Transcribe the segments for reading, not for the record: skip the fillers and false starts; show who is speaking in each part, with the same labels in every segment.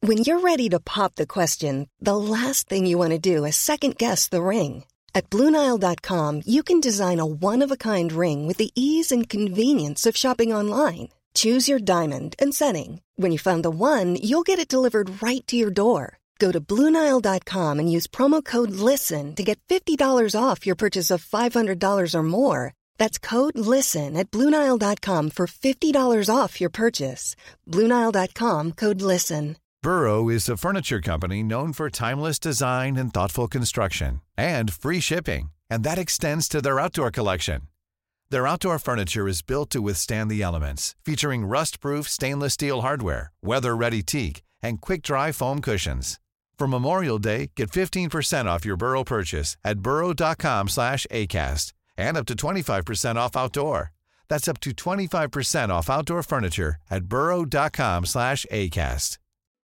Speaker 1: When you're ready to pop the question, the last thing you want to do is second-guess the ring. At BlueNile.com, you can design a one-of-a-kind ring with the ease and convenience of shopping online. Choose your diamond and setting. When you find the one, you'll get it delivered right to your door. Go to BlueNile.com and use promo code LISTEN to get $50 off your purchase of $500 or more. That's code LISTEN at BlueNile.com for $50 off your purchase. BlueNile.com, code LISTEN.
Speaker 2: Burrow is a furniture company known for timeless design and thoughtful construction, and free shipping, and that extends to their outdoor collection. Their outdoor furniture is built to withstand the elements, featuring rust-proof stainless steel hardware, weather-ready teak, and quick-dry foam cushions. For Memorial Day, get 15% off your Burrow purchase at burrow.com/ACAST and up to 25% off outdoor. That's up to 25% off outdoor furniture at burrow.com/ACAST.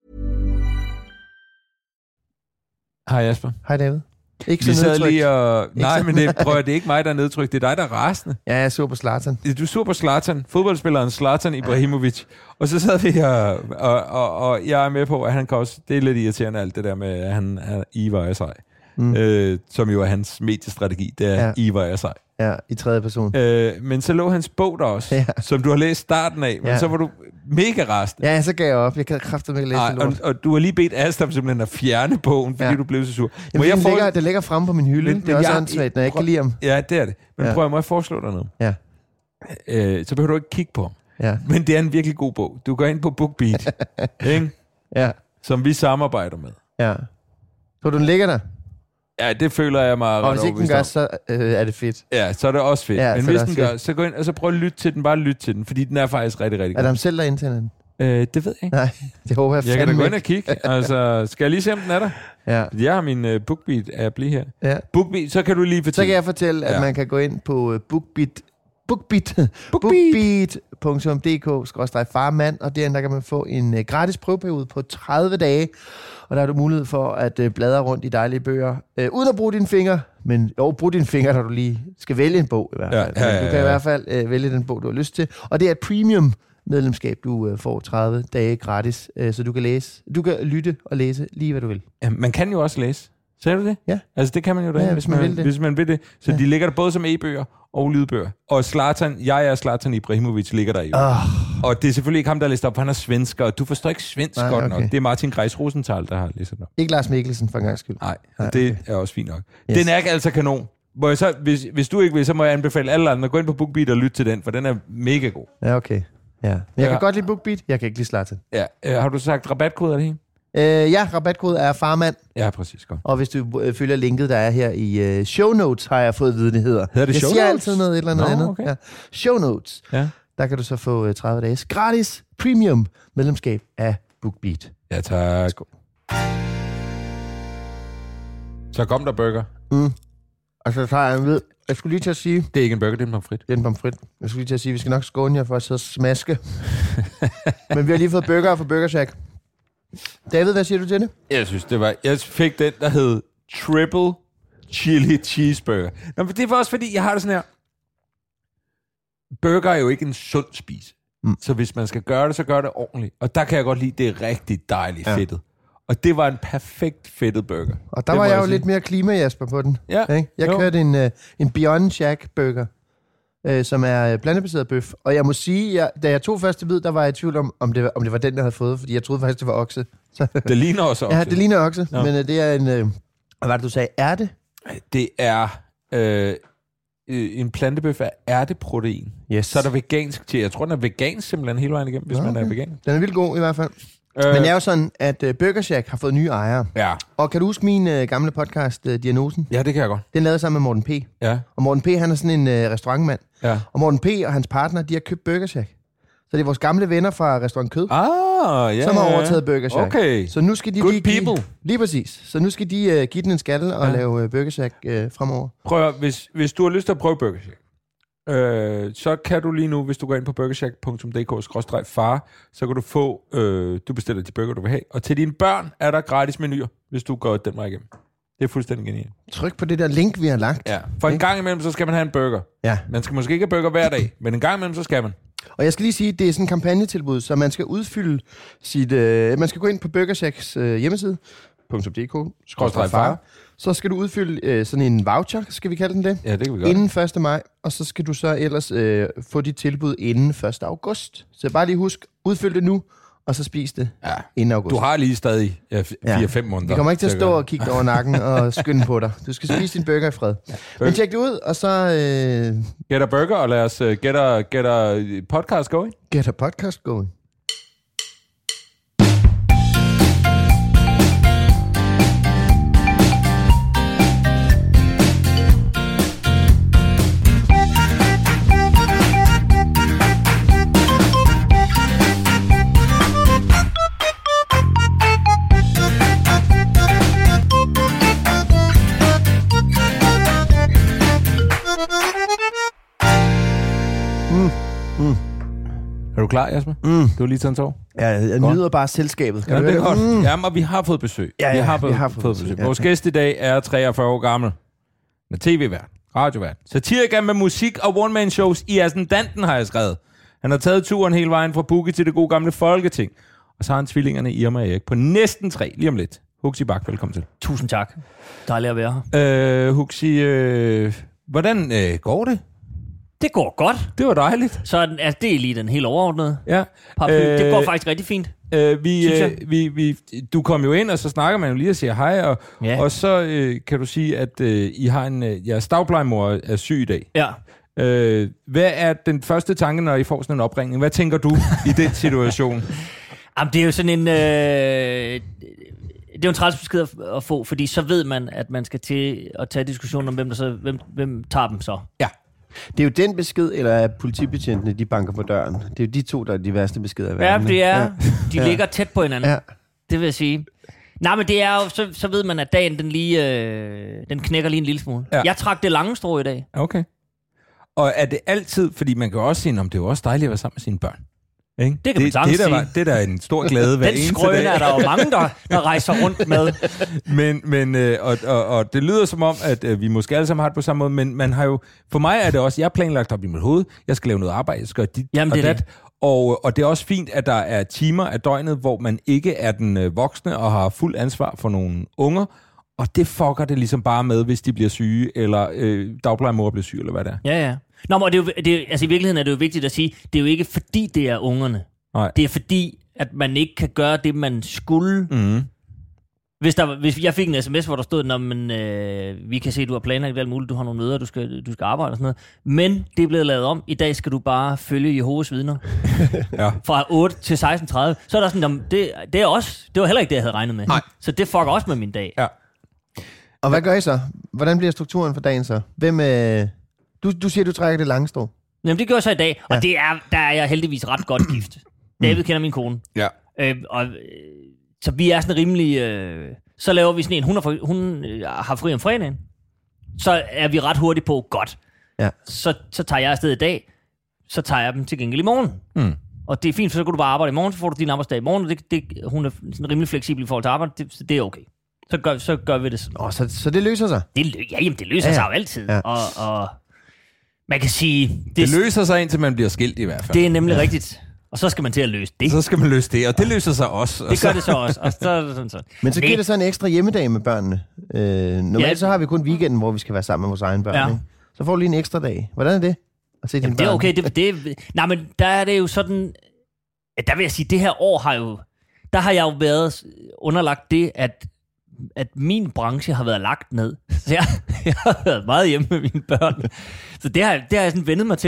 Speaker 3: Hej Jasper.
Speaker 4: Hej David. Ikke
Speaker 3: Vi
Speaker 4: så
Speaker 3: sad
Speaker 4: nedtrykt.
Speaker 3: lige og... Nej, men det er ikke mig, der er nedtrykt. Det er dig, der er rasende.
Speaker 4: Ja, jeg så på Zlatan.
Speaker 3: Du er sur på Zlatan. Fodboldspilleren Zlatan Ibrahimovic. Og så sad vi her, og jeg er med på, at han kan også... Det er lidt irriterende alt det der med, at han er Ivar og sig. Som jo er hans mediestrategi. Det er Ivar og sig.
Speaker 4: Ja, i tredje person.
Speaker 3: Men så lå hans bog der også, som du har læst starten af. Men så var du mega rasende.
Speaker 4: Ja, så gav jeg op. Jeg kan kraftigt ikke læse det lort.
Speaker 3: Og du har lige bedt Astam simpelthen at fjerne bogen, fordi du blev så sur.
Speaker 4: Jamen, det ligger fremme på min hylde. Det er også åndssvagt, når jeg ikke kan lide ham.
Speaker 3: Ja, det er det. Men prøv at må jeg foreslå dig noget?
Speaker 4: Ja.
Speaker 3: Så behøver du ikke kigge på ham.
Speaker 4: Ja.
Speaker 3: Men det er en virkelig god bog. Du går ind på BookBeat, ikke?
Speaker 4: Ja.
Speaker 3: Som vi samarbejder med.
Speaker 4: Ja. Så den ligger der?
Speaker 3: Ja, det føler jeg mig
Speaker 4: og hvis ikke den gør, så er det fedt.
Speaker 3: Ja, så er det også fedt.
Speaker 4: Ja,
Speaker 3: men hvis den gør, så gå ind og så prøv at lytte til den. Bare lyt til den, fordi den er faktisk rigtig, rigtig god.
Speaker 4: Er der ham selv, der indtænder den?
Speaker 3: Det ved jeg ikke.
Speaker 4: Nej, det håber jeg.
Speaker 3: Jeg kan da gå ind og kigge. Altså, skal jeg lige se, om den er der?
Speaker 4: Ja.
Speaker 3: Jeg har min BookBeat-app lige her.
Speaker 4: Ja.
Speaker 3: BookBeat, så kan du lige fortælle.
Speaker 4: Så kan jeg fortælle, at man kan gå ind på bookbeat.dk/farmand, og derinde der kan man få en gratis prøveperiode på 30 dage, og der har du mulighed for at bladre rundt i dejlige bøger, uden at bruge dine fingre, men brug dine fingre, når du lige skal vælge en bog i hvert fald. Du kan i hvert fald vælge den bog, du har lyst til, og det er et premium medlemskab, du får 30 dage gratis, så du kan lytte og læse lige, hvad du vil.
Speaker 3: Ja, man kan jo også læse. Ser du det?
Speaker 4: Ja.
Speaker 3: Altså, det kan man jo da, hvis man vil det. Så de ligger der både som e-bøger og lydbøger. Og Zlatan Ibrahimovic ligger der jo. Og det er selvfølgelig ikke ham, der har læst op, for han er svensker, og du forstår ikke svensk godt nok. Det er Martin Greis-Rosenthal, der har læst op.
Speaker 4: Ikke Lars Mikkelsen, for en gang skyld.
Speaker 3: Nej, det er også fint nok. Yes. Den er ikke altså kanon. Hvis du ikke vil, så må jeg anbefale alle andre at gå ind på BookBeat og lytte til den, for den er mega god.
Speaker 4: Ja, okay. Ja. Jeg kan godt lide BookBeat, jeg kan ikke lide Zlatan.
Speaker 3: Ja. Har du sagt rabatkode af det hele?
Speaker 4: Ja, rabatkode er farmand.
Speaker 3: Ja, præcis. Godt.
Speaker 4: Og hvis du følger linket, der er her i show notes, har jeg fået at vide, det hedder.
Speaker 3: Hedder det
Speaker 4: jeg
Speaker 3: show
Speaker 4: siger
Speaker 3: notes?
Speaker 4: altid noget, et eller andet.
Speaker 3: Okay.
Speaker 4: Ja. Show notes.
Speaker 3: Ja.
Speaker 4: Der kan du så få 30 dages gratis premium medlemskab af BookBeat.
Speaker 3: Ja, tak. Så kom der burger.
Speaker 4: Og så tager jeg en ved. Jeg skulle lige til at sige...
Speaker 3: Det er ikke en burger, det er en pomfrit.
Speaker 4: Det er en pomfrit. Jeg skulle lige til at sige, vi skal nok skåne jer for at sidde og smaske. Men vi har lige fået burger fra Burger Shack. David, hvad siger du til det?
Speaker 3: Jeg fik den, der hed Triple Chili Cheeseburger. Nå, men det var også fordi, jeg har det sådan her. Burger er jo ikke en sund spise. Så hvis man skal gøre det, så gør det ordentligt. Og der kan jeg godt lide, det er rigtig dejligt fedtet. Og det var en perfekt fedtet burger.
Speaker 4: Og der var jeg jo lidt mere klima-Jasper på den.
Speaker 3: Ja.
Speaker 4: Ikke? Jeg kørte en Beyond Shack burger, som er blandebaseret bøf. Og jeg må sige, da jeg tog første bid, der var jeg i tvivl om det var den, jeg havde fået. Fordi jeg troede faktisk, det var okse.
Speaker 3: Det ligner også okse.
Speaker 4: Ja, det ligner okse. Men det er en... hvad var det, du sagde? Ærte?
Speaker 3: Det er en plantebøf af ærteprotein.
Speaker 4: Yes.
Speaker 3: Så er der vegansk til. Jeg tror, den er vegansk simpelthen hele vejen igennem, hvis man er vegan. Den
Speaker 4: er vildt god i hvert fald. Men det er jo sådan, at Burger Shack har fået nye ejere.
Speaker 3: Ja.
Speaker 4: Og kan du huske min gamle podcast, Diagnosen?
Speaker 3: Ja, det kan jeg godt.
Speaker 4: Den lavede sammen med Morten P.
Speaker 3: Ja.
Speaker 4: Og Morten P, han er sådan en restaurantmand.
Speaker 3: Ja.
Speaker 4: Og Morten P. og hans partner, de har købt Burger Shack. Så det er vores gamle venner fra Restaurant Kød, som har overtaget Burger Shack.
Speaker 3: Okay.
Speaker 4: Så nu skal de lige præcis. Så nu skal de give den en skalle og lave Burger Shack fremover.
Speaker 3: Prøv at, hvis du har lyst til at prøve Burger Shack, så kan du lige nu, hvis du går ind på burgershack.dk/far, så kan du få, du bestiller de burger, du vil have. Og til dine børn er der gratis menuer, hvis du går den vej igennem. Det er fuldstændig genialt.
Speaker 4: Tryk på det der link, vi har lagt.
Speaker 3: Ja. For en gang imellem, så skal man have en burger.
Speaker 4: Ja.
Speaker 3: Man skal måske ikke have burger hver dag, men en gang imellem, så skal man.
Speaker 4: Og jeg skal lige sige, at det er sådan en kampagnetilbud, så man skal udfylde sit... man skal gå ind på Burger Shacks hjemmeside, .dk/far. Så skal du udfylde sådan en voucher, skal vi kalde den det?
Speaker 3: Ja, det kan vi godt.
Speaker 4: Inden 1. maj, og så skal du så ellers få dit tilbud inden 1. august. Så bare lige husk, udfyld det nu, og så spis det inden august.
Speaker 3: Du har lige stadig 4-5 måneder.
Speaker 4: Vi kommer ikke til at stå og kigge over nakken og skynde på dig. Du skal spise din burger i fred. Men tjek det ud, og så...
Speaker 3: Get a burger, og lad os get a podcast going.
Speaker 4: Get a podcast going.
Speaker 3: Er du klar, Jasper? Du har lige taget en tår.
Speaker 4: Ja, jeg nyder bare selskabet.
Speaker 3: Ja, det er godt. Jamen, og vi har fået besøg.
Speaker 4: Ja,
Speaker 3: vi har fået besøg. Vores gæst i dag er 43 år gammel. Med tv-vært, radiovært, satiriker med musik og one-man-shows i Ascendanten, har jeg skrevet. Han har taget turen hele vejen fra Bugge til det gode gamle Folketing. Og så har han tvillingerne Irma og Erik på næsten 3 lige om lidt. Huxi Bak, velkommen til.
Speaker 5: Tusind tak. Dejligt at være her.
Speaker 3: Huxi, hvordan går det?
Speaker 5: Det går godt.
Speaker 3: Det var dejligt.
Speaker 5: Så altså, det er lige den helt overordnede.
Speaker 3: Ja.
Speaker 5: Det går faktisk rigtig fint.
Speaker 3: Du kom jo ind, og så snakker man jo lige og siger hej, og så kan du sige, at I har jeres dagplejemor er syg i dag.
Speaker 5: Ja.
Speaker 3: Hvad er den første tanke, når I får sådan en opringning? Hvad tænker du i den situation?
Speaker 5: Jamen, det er jo sådan en... det er jo en træls besked at få, fordi så ved man, at man skal til at tage diskussionen om, hvem tager dem så.
Speaker 3: Ja.
Speaker 4: Det er jo den besked, eller er politibetjentene, de banker på døren. Det er jo de to, der er de værste beskeder i verden.
Speaker 5: Ja, det er. De ligger tæt på hinanden. Ja. Det vil jeg sige. Nej, men det er jo, så ved man, at dagen, den knækker lige en lille smule. Ja. Jeg trak det lange strå i dag.
Speaker 3: Okay. Og er det altid, fordi man kan også sige, om det er jo også dejligt at være sammen med sine børn. Ikke?
Speaker 5: Det kan man sagtens sige.
Speaker 3: Det er der en stor glæde hver eneste dag. Den
Speaker 5: skrøne er der jo mange, der rejser rundt med.
Speaker 3: Og det lyder som om, at vi måske alle sammen har det på samme måde, men man har jo... For mig er det også, jeg er planlagt op i mit hoved, jeg skal lave noget arbejde, jeg skal gøre dit og dat. Og det er også fint, at der er timer af døgnet, hvor man ikke er den voksne og har fuld ansvar for nogle unger, og det fucker det ligesom bare med, hvis de bliver syge, eller dagplejemor bliver syg, eller hvad det er.
Speaker 5: Ja. Nå, men altså i virkeligheden er det jo vigtigt at sige, det er jo ikke fordi, det er ungerne. Nej. Det er fordi, at man ikke kan gøre det, man skulle. Mm. Hvis jeg fik en sms, hvor der stod, vi kan se, at du har planlagt alt muligt, du har nogle møder, du skal arbejde og sådan noget. Men det er blevet lavet om. I dag skal du bare følge Jehovas vidner. Ja. Fra 8 til 16.30. Så er der sådan, det var heller ikke det, jeg havde regnet med. Nej. Så det fucker også med min dag. Ja.
Speaker 4: Og hvad gør I så? Hvordan bliver strukturen for dagen så? Hvem... Du siger, du trækker det lange strå.
Speaker 5: Jamen, det gør jeg så i dag, og der er jeg heldigvis ret godt gift. David kender min kone. Ja. Så vi er sådan rimelig... så laver vi sådan en... Hun har fri om fredagen. Så er vi ret hurtigt på, godt. Ja. Så tager jeg afsted i dag. Så tager jeg dem til gengæld i morgen. Mm. Og det er fint, for så kan du bare arbejde i morgen, så får du din arbejdsdag i morgen. Og hun er sådan rimelig fleksibel i forhold til arbejde, så det er okay. Så gør vi det sådan.
Speaker 4: Så det løser sig?
Speaker 5: Det løser sig jo altid. Ja. Og man kan sige...
Speaker 3: Det løser sig, indtil man bliver skilt i hvert fald.
Speaker 5: Det er nemlig rigtigt. Og så skal man til at løse det.
Speaker 3: Så skal man løse det, og det løser sig også.
Speaker 5: Det gør det så også. Og så.
Speaker 4: Men så giver det så en ekstra hjemmedag med børnene. Normalt så har vi kun weekenden, hvor vi skal være sammen med vores egne børn. Ja. Ikke? Så får du lige en ekstra dag. Hvordan er det? At se dine børn?
Speaker 5: Det er okay. Nej, men der er det jo sådan... Der vil jeg sige, det her år der har jeg jo været underlagt det, at min branche har været lagt ned. Så jeg har været meget hjemme med mine børn. Så det har jeg sådan vendet mig til.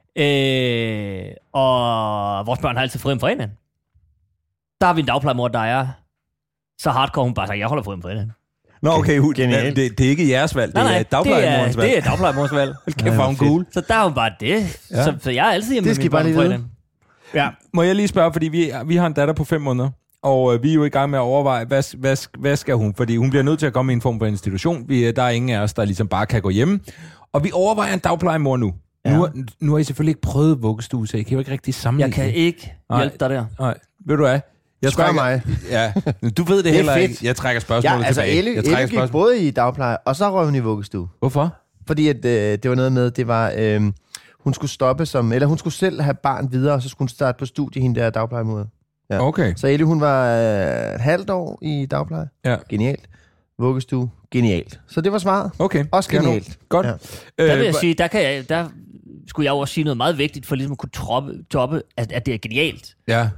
Speaker 5: Og vores børn har altid fri om fredagen. Der har vi en dagplejemor, der er så hardcore, hun bare siger, jeg holder fri om fredagen.
Speaker 3: Nå, okay, det er ikke jeres valg, det er dagplejemorens valg.
Speaker 5: Det er dagplejemorens valg.
Speaker 3: Kæft, hvor hun cool.
Speaker 5: Så der er hun bare det. Ja. Så jeg er altid hjemme med mine børn om fredagen.
Speaker 3: Ja. Må jeg lige spørge, fordi vi har en datter på 5 måneder, og vi er jo i gang med at overveje, hvad skal hun? Fordi hun bliver nødt til at komme i en form for institution. Der er ingen af os, der ligesom bare kan gå hjemme. Og vi overvejer en dagplejemor nu. Ja. Nu har I selvfølgelig ikke prøvet vuggestue, så I kan jo ikke rigtig sammenligne.
Speaker 5: Jeg kan ikke hjælpe dig der.
Speaker 3: Nej, ved du hvad?
Speaker 4: Spørg mig.
Speaker 3: Ja, du ved det heller ikke. Jeg trækker spørgsmålet tilbage.
Speaker 4: Elle gik både i dagpleje, og så røg hun i vuggestue.
Speaker 3: Hvorfor?
Speaker 4: Fordi at, det var noget med, det var... hun skulle stoppe eller hun skulle selv have barn videre, og så skulle hun starte på studie, hende der dagplejemoder. Ja.
Speaker 3: Okay.
Speaker 4: Så Ellie, hun var et halvt år i dagpleje.
Speaker 3: Ja.
Speaker 4: Genialt. Vuggestue. Genialt. Så det var svaret.
Speaker 3: Okay.
Speaker 4: Også genialt.
Speaker 3: Godt.
Speaker 4: Ja.
Speaker 5: Der vil jeg sige, der skulle jeg jo også sige noget meget vigtigt, for ligesom at kunne toppe, at det er genialt.
Speaker 3: Ja.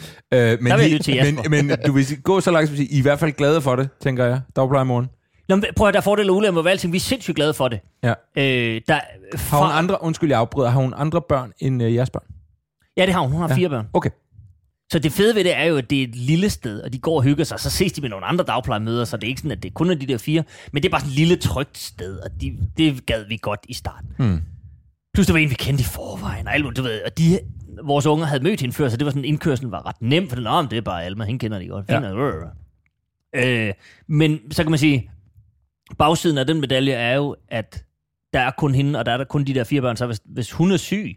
Speaker 3: Men du vil gå så langt, som at sige, I er i hvert fald glade for det, tænker jeg, dagplejemoren.
Speaker 5: Nå, prøv at der er fordele og ulemper ved alting. Vi er sindssygt glade for det.
Speaker 3: Ja. Har hun andre, undskyld jeg afbryder, har hun andre børn end jeres børn?
Speaker 5: Ja, det har hun. Hun har 4 børn.
Speaker 3: Okay.
Speaker 5: Så det fede ved det er jo, at det er et lille sted, og de går og hygger sig, så ses de med nogle andre dagplejemøder, så det er ikke sådan, at det kun er de der 4, men det er bare sådan et lille trygt sted, og det gad vi godt i starten. Plus det var en, vi kendte i forvejen, og alt, du ved, og vores unger havde mødt hende før, så det var sådan, indkørslen var ret nem, for det er bare Alma, hende kender de godt. Ja. Men så kan man sige, bagsiden af den medalje er jo, at der er kun hende, og der er der kun de der 4 børn, så hvis hun er syg,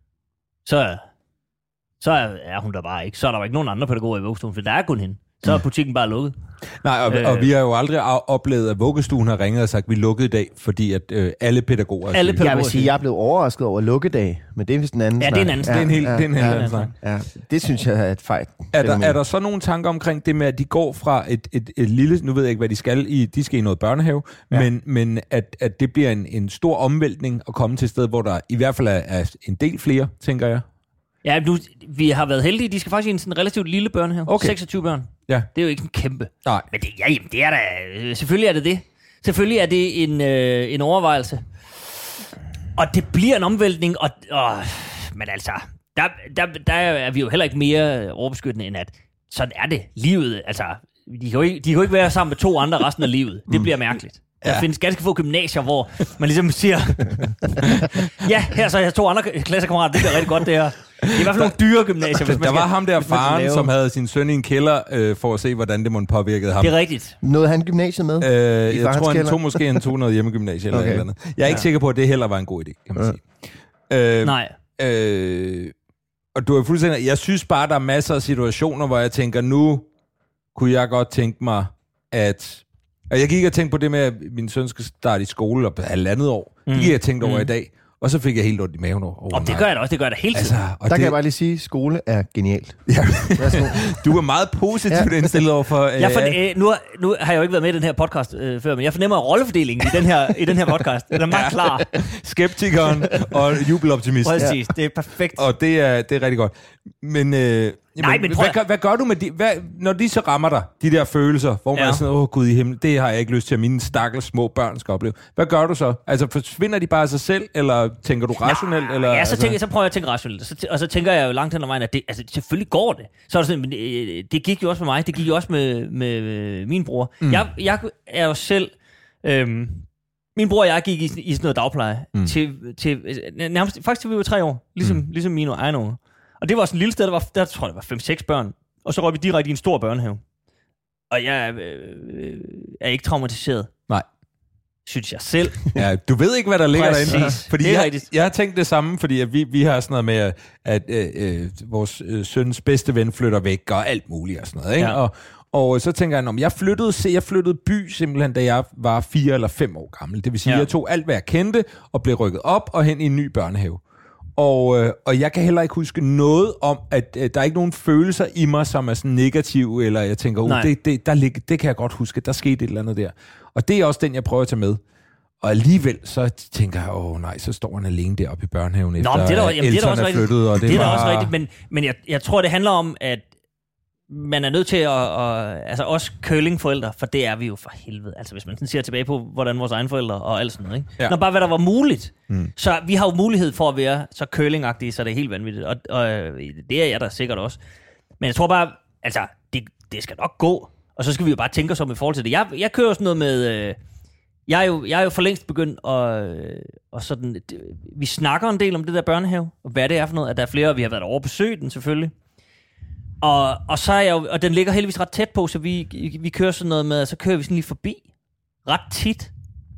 Speaker 5: så er hun der bare ikke. Så er der jo ikke nogen andre pædagoger i vuggestuen, for der er kun hende. Så er butikken bare lukket.
Speaker 3: Nej, og vi har jo aldrig oplevet, at vuggestuen har ringet og sagt, at vi lukkede i dag, fordi at alle pædagoger...
Speaker 4: Jeg vil sige, at jeg er blevet overrasket over lukkedag, men det er vist en anden
Speaker 5: snak. Ja, det er en anden snak.
Speaker 3: Det er en helt anden snak.
Speaker 4: Ja, det synes jeg er et fejl.
Speaker 3: Er der så nogle tanker omkring det med, at de går fra et lille... Nu ved jeg ikke, hvad de skal. De skal i noget børnehave, men at det bliver en stor omvæltning at komme til et sted, hvor der i hvert fald er en del flere, tænker jeg. Ja,
Speaker 5: vi har været heldige. De skal faktisk i en sådan relativt lille børnehave. Okay. 26 børn.
Speaker 3: Ja.
Speaker 5: Det er jo ikke en kæmpe.
Speaker 3: Nej.
Speaker 5: Men det er da... Selvfølgelig er det det. Selvfølgelig er det en overvejelse. Og det bliver en omvæltning. Men altså, der er vi jo heller ikke mere overbeskyttende, end at sådan er det. Livet, altså... De kan jo ikke være sammen med 2 andre resten af livet. Det bliver mærkeligt. Der findes ganske få gymnasier, hvor man ligesom siger, ja, her så er jeg 2 andre klassekammerater, det bliver rigtig godt det her. Det er i hvert fald nogle dyre gymnasier.
Speaker 3: Der var ham der faren, som havde sin søn i en kælder, for at se, hvordan det måtte påvirke ham.
Speaker 5: Det er rigtigt.
Speaker 4: Nåede han gymnasiet med?
Speaker 3: Jeg tror, han tog noget hjemmegymnasie eller eller andet. Jeg er ikke sikker på, at det heller var en god idé, kan man sige.
Speaker 5: Nej.
Speaker 3: Og du er fuldstændig... Jeg synes bare, der er masser af situationer, hvor jeg tænker, nu kunne jeg godt tænke mig, at... Og jeg gik og tænkte på det med, at min søn skal starte i skole op 1,5 år. Det gik jeg tænkt over i dag. Og så fik jeg helt ondt i maven over.
Speaker 5: Det gør jeg da også. Det gør jeg da hele tiden.
Speaker 4: Der kan jeg bare lige sige, at skole er genialt.
Speaker 3: Ja. Du er meget positivt indstillet over for...
Speaker 5: Nu har jeg jo ikke været med i den her podcast før, men jeg fornemmer rollefordelingen i den her podcast. Den er meget klar.
Speaker 3: Skeptikeren og jubeloptimisten.
Speaker 5: Præcis, det er perfekt.
Speaker 3: Og det er rigtig godt. Men... hvad gør du med når de så rammer dig, de der følelser, hvor man er sådan, Gud i himlen, det har jeg ikke lyst til, at mine stakkels små børn skal opleve. Hvad gør du så? Altså, forsvinder de bare af sig selv, eller tænker du rationelt? Eller,
Speaker 5: ja, så prøver jeg at tænke rationelt. Og så tænker jeg jo langt hen ad vejen, at selvfølgelig går det. Så er det sådan, men det gik jo også med mig, det gik jo også med min bror. Jeg er jo selv... min bror og jeg gik i sådan noget dagpleje til nærmest, faktisk til vi var 3 år, ligesom mine egne unger. Og det var sådan et lille sted, der tror jeg, der var 5-6 børn. Og så røg vi direkte i en stor børnehave. Og jeg er ikke traumatiseret.
Speaker 3: Nej.
Speaker 5: Synes jeg selv.
Speaker 3: Ja, du ved ikke, hvad der ligger derinde. Fordi
Speaker 5: det er rigtigt.
Speaker 3: Jeg har tænkt det samme, fordi at vi har sådan noget med, at vores søns bedste ven flytter væk, og alt muligt og sådan noget. Ikke? Ja. Og så tænker jeg, jeg flyttede by simpelthen, da jeg var 4 eller 5 år gammel. Det vil sige, at jeg tog alt, hvad jeg kendte, og blev rykket op og hen i en ny børnehave. Og jeg kan heller ikke huske noget om, at der er ikke nogen følelser i mig, som er sådan negative, eller jeg tænker, det kan jeg godt huske, der skete et eller andet der. Og det er også den, jeg prøver at tage med. Og alligevel, så tænker jeg, så står han alene deroppe i børnehaven, efter Elton er flyttet. Og
Speaker 5: det er da også rigtigt, men jeg tror, det handler om, at man er nødt til at også curlingforældre, for det er vi jo for helvede. Altså hvis man sådan ser tilbage på, hvordan vores egne forældre og alt sådan noget, ikke? Ja. Når bare hvad der var muligt. Så vi har jo mulighed for at være så curlingagtige, så det er helt vanvittigt. Og det er jeg da sikkert også. Men jeg tror bare, altså det skal nok gå. Og så skal vi jo bare tænke os om i forhold til det. Jeg kører sådan noget med... Jeg er jo for længst begyndt og sådan... Vi snakker en del om det der børnehave, og hvad det er for noget. At der er flere, og vi har været over at besøge den selvfølgelig. Og så er jeg jo, og den ligger heldigvis ret tæt på, så vi kører sådan noget med, så kører vi sådan lige forbi. Ret tit.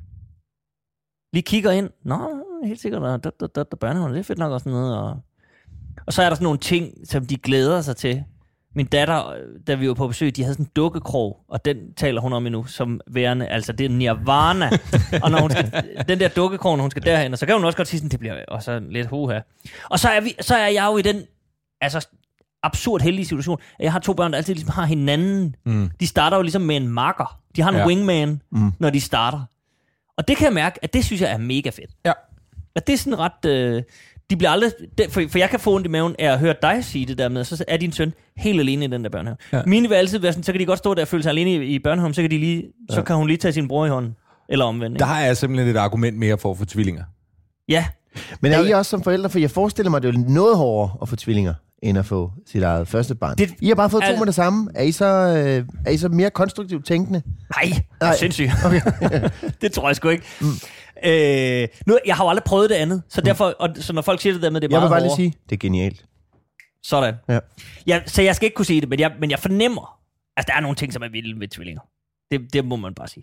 Speaker 5: Lige kigger ind. Nå, helt sikkert, der børnehaven, det er fedt nok og sådan noget. Og så er der sådan nogle ting, som de glæder sig til. min datter, da vi var på besøg, de havde sådan en dukkekrog, og den taler hun om endnu som værende, altså det er nirvana. Og når hun skal, den der dukkekrog, når hun skal derhen, og så kan hun også godt sige sådan, det bliver også lidt hoha. Og så er jeg jo i den altså absurd heldige situation, at jeg har 2 børn, der altid ligesom har hinanden. De starter jo ligesom med en makker. De har en wingman, når de starter. Og det kan jeg mærke, at det synes jeg er mega fedt.
Speaker 3: Ja.
Speaker 5: At det er sådan ret... de bliver aldrig... For jeg kan få ondt i maven af at høre dig sige det der med, så er din søn helt alene i den der børnehave. Ja. Mine vil altid være sådan, så kan de godt stå der og føle sig alene i børnehaven, så kan hun lige tage sin bror i hånden. Eller omvendt.
Speaker 3: Der har jeg simpelthen et argument mere for at få tvillinger.
Speaker 5: Ja.
Speaker 4: Men er I også som forældre, for jeg forestiller mig, det er jo noget hårdere at få tvillinger, end at få sit eget første barn. I har bare fået 2 med det samme. Er I så mere konstruktivt tænkende?
Speaker 5: Nej. Sindssygt. Okay. Det tror jeg sgu ikke. Jeg har jo aldrig prøvet det andet, så derfor, så når folk siger det der med, det er meget hårdere.
Speaker 4: Jeg vil bare lige sige, det er genialt.
Speaker 5: Sådan. Ja. Så jeg skal ikke kunne sige det, men jeg fornemmer, at der er nogle ting, som er vilde ved tvillinger. Det må man bare sige.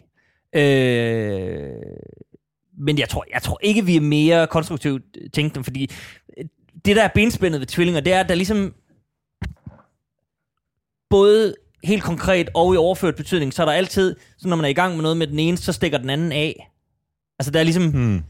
Speaker 5: Men jeg tror ikke, vi er mere konstruktivt tænkende, fordi det, der er benspændet ved tvillinger, det er, at der ligesom både helt konkret og i overført betydning, så er der altid, så når man er i gang med noget med den ene, så stikker den anden af. Altså, der er ligesom...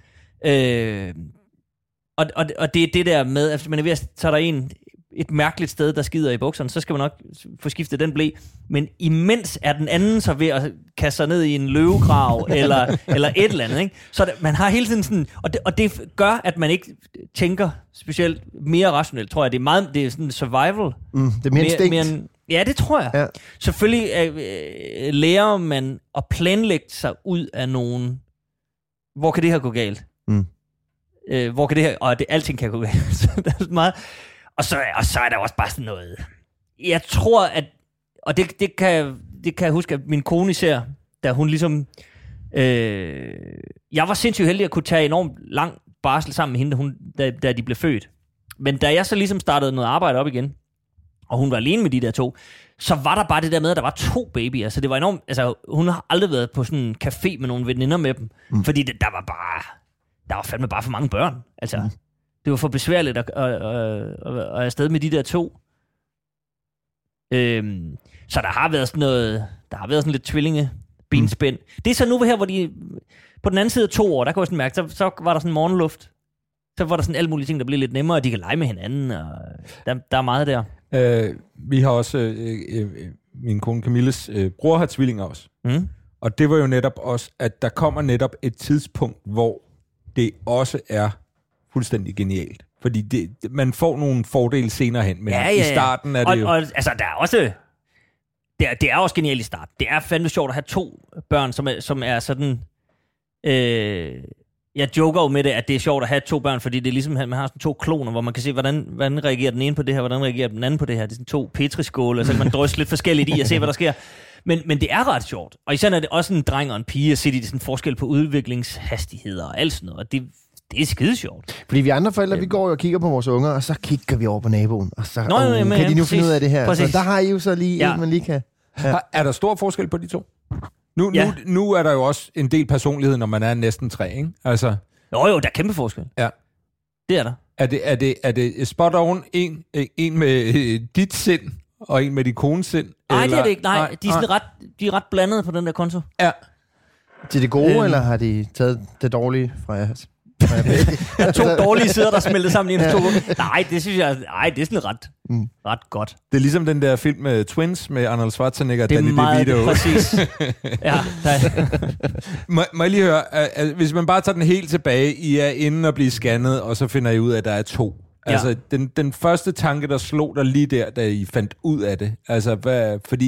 Speaker 5: Og det er det der med, at man er ved at, så er der et mærkeligt sted, der skider i bukserne, så skal man nok få skiftet den ble. Men imens er den anden så ved at kaste sig ned i en løvegrav, eller et eller andet, ikke? Så man har hele tiden sådan... Og det gør, at man ikke tænker specielt mere rationelt, tror jeg. Det er sådan survival.
Speaker 4: Det er mere instinkt.
Speaker 5: Ja, det tror jeg. Ja. Selvfølgelig lærer man at planlægge sig ud af nogen. Hvor kan det her gå galt? Hvor kan det her... Og alting kan gå galt. Så der er meget... Og så er der også bare sådan noget... Jeg tror, at... Og det kan jeg huske, at min kone især, da hun ligesom... jeg var sindssygt heldig at kunne tage enormt lang barsel sammen med hende, da de blev født. Men da jeg så ligesom startede noget arbejde op igen, og hun var alene med de der 2, så var der bare det der med, at der var 2 babyer. Så det var enormt... Altså, hun har aldrig været på sådan en café med nogle veninder med dem. Fordi der var fandme bare for mange børn. Altså, det var for besværligt at afsted med de der 2. Så der har været sådan noget... Der har været sådan lidt tvillinge-benspænd. Det er så nu her, hvor de... På den anden side af 2 år, der kunne jeg sådan mærke, så var der sådan morgenluft. Så var der sådan alle mulige ting, der blev lidt nemmere, og de kan lege med hinanden, og der er meget der.
Speaker 3: Vi har også... min kone Camilles bror har tvillinger også. Og det var jo netop også, at der kommer netop et tidspunkt, hvor det også er fuldstændig genialt. Fordi man får nogle fordele senere hen, men i starten er det jo...
Speaker 5: Og altså, der er også... Det er også genialt i starten. Det er fandme sjovt at have 2 børn, som er sådan... Jeg joker jo med det, at det er sjovt at have 2 børn, fordi det er ligesom, man har sådan 2 kloner, hvor man kan se, hvordan reagerer den ene på det her, hvordan reagerer den anden på det her. Det er sådan 2 petriskåle, og så kan man drøse lidt forskelligt i og se, hvad der sker. Men det er ret sjovt. Og især er det også en dreng og en pige, at se det sådan forskel på udviklingshastigheder og alt sådan noget. Og det er skide sjovt.
Speaker 4: Fordi vi andre forældre, vi går jo og kigger på vores unger, og så kigger vi over på naboen, og så kan de nu finde ud af det her. Præcis. Så der har I jo så lige en, man lige kan... Ja.
Speaker 3: Er der stor forskel på de 2? Nu er der jo også en del personlighed, når man er næsten 3, ikke? Altså...
Speaker 5: Jo, der er kæmpe forskel.
Speaker 3: Ja.
Speaker 5: Det er der.
Speaker 3: Er det spot on en med dit sind, og en med din kones sind?
Speaker 5: Nej, det er det ikke. Nej, de er ret blandede på den der konto.
Speaker 3: Ja.
Speaker 4: Til det gode, eller har de taget det dårlige fra jeres?
Speaker 5: Der er 2 dårlige sider, der smelter sammen i en 2. Nej, det synes jeg... Nej, det er sådan ret godt.
Speaker 3: Det er ligesom den der film med Twins med Arnold Schwarzenegger og Danny DeVito.
Speaker 5: Det er præcis. Ja,
Speaker 3: må jeg lige høre, hvis man bare tager den helt tilbage, I er inde og blive scannet, og så finder I ud af, at der er 2. Ja. Altså, den første tanke, der slog dig lige der, da I fandt ud af det, altså, fordi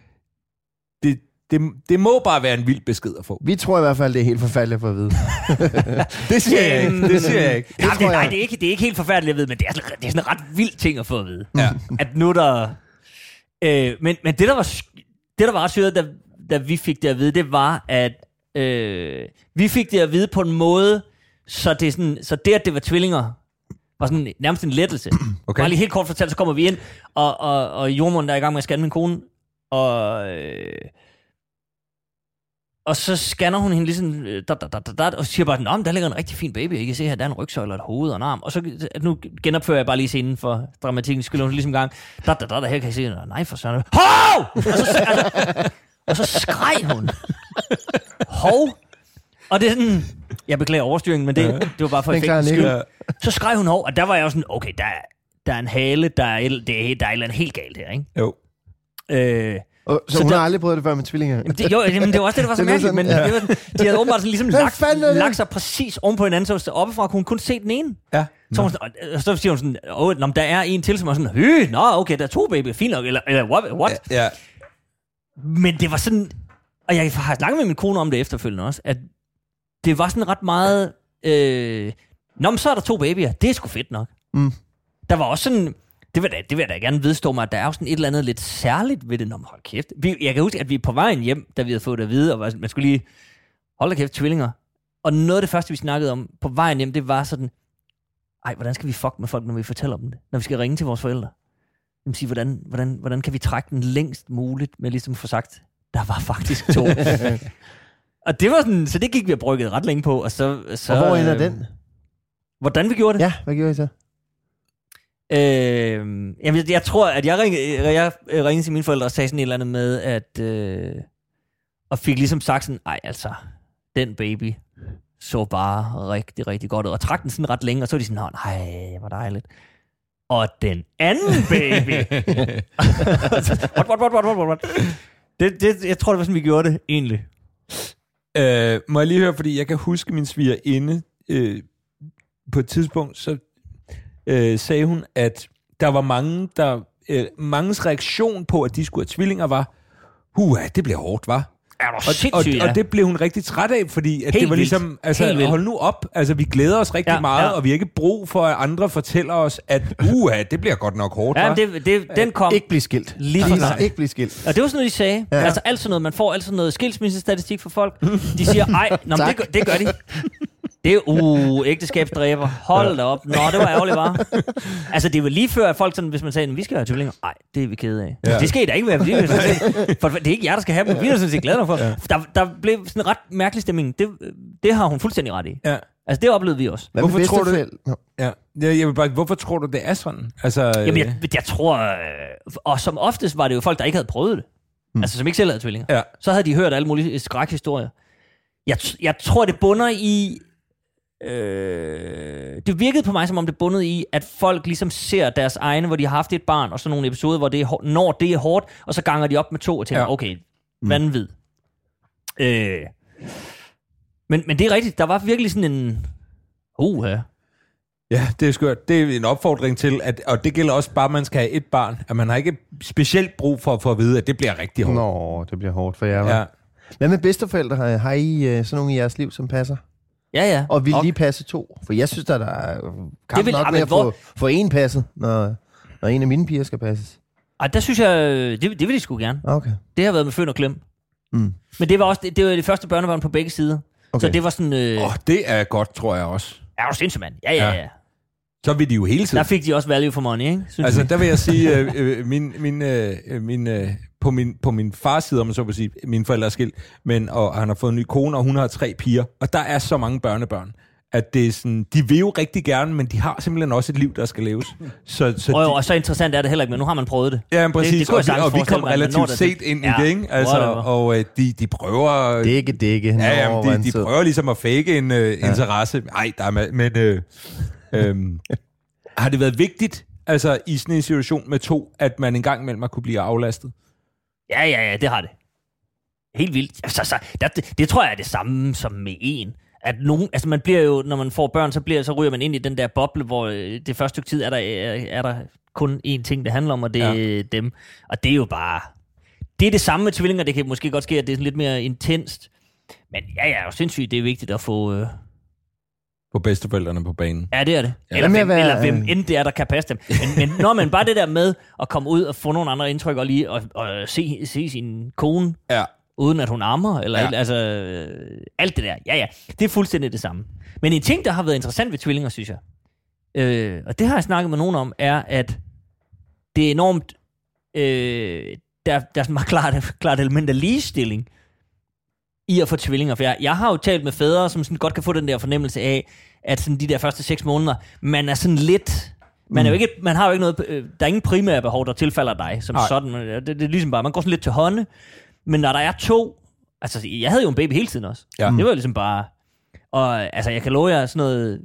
Speaker 3: det må bare være en vild besked at få.
Speaker 4: Vi tror i hvert fald, det er helt forfærdeligt at få at vide.
Speaker 3: Det siger jeg ikke. Det siger jeg ikke.
Speaker 5: Nej, det er ikke helt forfærdeligt at vide, men det er sådan en ret vild ting at få at vide. Ja. At nu der... Men det, der var syret, da vi fik det at vide, det var, at vi fik det at vide på en måde, så det, at det var tvillinger, var sådan nærmest en lettelse. Okay. Bare lige helt kort fortalt, så kommer vi ind, og jordmoren, der er i gang med at scanne min kone, og Og så scanner hun hende ligesom, og siger bare, nå, der ligger en rigtig fin baby. I kan se her, der er en rygsøjle og et hoved og en arm. Og så nu genopfører jeg bare lige scenen for dramatikken. Skyld hun ligesom gang, her kan I se, nej for sådan. Hov! Og så skreg hun. Hov! Og det er sådan, jeg beklager overstyringen, men det var bare for effektens skyld. Så skreg hun hov, og der var jeg jo sådan, okay, der er en hale, der er et eller andet helt galt her, ikke?
Speaker 3: Jo.
Speaker 4: Så hun har aldrig prøvet det før med tvillinger?
Speaker 5: Men det var også det, der var så mærkeligt, men de havde åbenbart sådan ligesom lagt sig præcis oven på hinanden, så oppefra kunne hun kun se den ene.
Speaker 3: Ja.
Speaker 5: Så siger hun sådan, der er en til, som er sådan, okay, der er 2 baby, fint nok, eller what?
Speaker 3: Ja.
Speaker 5: Men det var sådan, og jeg har snakket med min kone om det efterfølgende også, at det var sådan ret meget, men så er der 2 babyer, det er sgu fedt nok. Der var også sådan, det vil jeg da gerne vedstå mig, at der er jo sådan et eller andet lidt særligt ved det, når man holder kæft. Jeg kan huske, at vi er på vejen hjem, da vi havde fået det at vide, og man skulle lige holde kæft, tvillinger. Og noget af det første, vi snakkede om på vejen hjem, det var sådan, hvordan skal vi fuck med folk, når vi fortæller om det? Når vi skal ringe til vores forældre. De sige, hvordan kan vi trække den længst muligt, med ligesom at få sagt, der var faktisk 2. Og det var sådan, så det gik vi og brygget ret længe på. Og
Speaker 4: hvor ender den?
Speaker 5: Hvordan vi gjorde det?
Speaker 4: Ja, hvad gjorde I så?
Speaker 5: Jeg tror, at jeg ringede til mine forældre og sagde sådan et eller andet med, at og fik ligesom sagt sådan, den baby så bare rigtig, rigtig godt ud, og trak den sådan ret længe, og så var de sådan, hvor dejligt. Og den anden baby. What? Jeg tror, det var sådan, vi gjorde det, egentlig.
Speaker 3: Må jeg lige høre, fordi jeg kan huske min svigerinde, på et tidspunkt, så sagde hun, at der var manges reaktion på, at de skulle have tvillinger, var, det bliver hårdt, var. Og det blev hun rigtig træt af, fordi at det var ligesom, hold nu op, vi glæder os rigtig meget, og vi har ikke brug for, at andre fortæller os, at det bliver godt nok hårdt,
Speaker 5: var. Den kom.
Speaker 4: Ikke blive skilt. Ikke blive skilt.
Speaker 5: Og det var sådan noget, de sagde. Ja. Alt sådan noget, man får altid noget skilsmissestatistik for folk. De siger, det gør de. Det er ægteskabsdræber. Hold da op. Nå, det var ærgerligt, var. Det er jo lige før, at folk sådan, hvis man sagde, vi skal have tvillinger. Nej, det er vi kede af. Ja. Det skal I da ikke være, for det er ikke jer, der skal have dem. Vi er sådan set glade nok for. Ja. Der blev sådan en ret mærkelig stemning. Det har hun fuldstændig ret i. Ja. Det oplevede vi også.
Speaker 4: Hvorfor tror du det?
Speaker 3: Ja. Hvorfor tror du, det er sådan?
Speaker 5: Jamen, jeg tror... og som oftest var det jo folk, der ikke havde prøvet det. Som ikke selv havde tvillinger. Ja. Så havde de hørt alle mulige skrækhistorier. Jeg tror, det bunder i... det virkede på mig, som om det bundede i, at folk ligesom ser deres egne, hvor de har haft et barn, og så nogle episoder, hvor det er, når det er hårdt, og så ganger de op med 2 og tænker, okay, vanvid. Men det er rigtigt, der var virkelig sådan en...
Speaker 3: Ja, det er skørt. Det er en opfordring til, og det gælder også bare, at man skal have et barn, at man har ikke specielt brug for at vide, at det bliver rigtig hårdt.
Speaker 4: Nå, det bliver hårdt for jer. Ja. Hvad med bedsteforældre? Har I sådan nogle i jeres liv, som passer?
Speaker 5: Ja.
Speaker 4: Og vil lige passe 2? For jeg synes, der er kamp nok med at få en passet, når en af mine piger skal passes.
Speaker 5: Der synes jeg, det vil de sgu gerne.
Speaker 4: Okay.
Speaker 5: Det har været med føn og klem. Men det var også det var det første børnebørn på begge sider. Okay. Så det var sådan...
Speaker 3: det er godt, tror jeg også.
Speaker 5: Ja, du sindssygt, mand. Ja.
Speaker 3: Så vil de jo hele tiden.
Speaker 5: Der fik de også value for money, ikke?
Speaker 3: Der vil jeg sige, på min fars side, om man så vil sige, mine forældre er skilt, og han har fået en ny kone, og hun har 3 piger, og der er så mange børnebørn, at det er sådan, de vil jo rigtig gerne, men de har simpelthen også et liv, der skal leves.
Speaker 5: Og så interessant er det heller ikke, men nu har man prøvet det.
Speaker 3: Ja, præcis, det og vi kom relativt set ind i det, ikke? Og de prøver...
Speaker 4: Dække.
Speaker 3: De prøver ligesom at fake en interesse. Nej, der er men har det været vigtigt, i sådan en situation med 2, at man en gang imellem kunne blive aflastet?
Speaker 5: Ja, det har det. Helt vildt. Det tror jeg er det samme som med en. At man bliver jo, når man får børn, så ryger man ind i den der boble, hvor det første stykke tid er der kun én ting, det handler om, og det er dem. Og det er jo bare... Det er det samme med tvillinger, det kan måske godt ske, at det er sådan lidt mere intenst. Men jo sindssygt, det er vigtigt at få...
Speaker 3: På bedsteforældrene på banen.
Speaker 5: Ja, det er det. Eller hvem end det er, der kan passe dem. Men når man bare det der med at komme ud og få nogle andre indtryk, og lige og se sin kone, uden at hun ammer, eller alt det der. Ja, det er fuldstændig det samme. Men en ting, der har været interessant ved tvillinger, synes jeg, og det har jeg snakket med nogen om, er, at det er enormt, der er sådan meget klart element af ligestilling i at få tvillinger. For jeg har jo talt med fædre, som sådan godt kan få den der fornemmelse af, at sådan de der første 6 måneder, man er sådan lidt... Man har jo ikke noget... Der er ingen primære behov, der tilfalder dig, som sådan. Det er ligesom bare... Man går sådan lidt til hånde. Men når der er 2... Altså, jeg havde jo en baby hele tiden også. Ja. Det var ligesom bare... Og altså, jeg kan love jer sådan noget...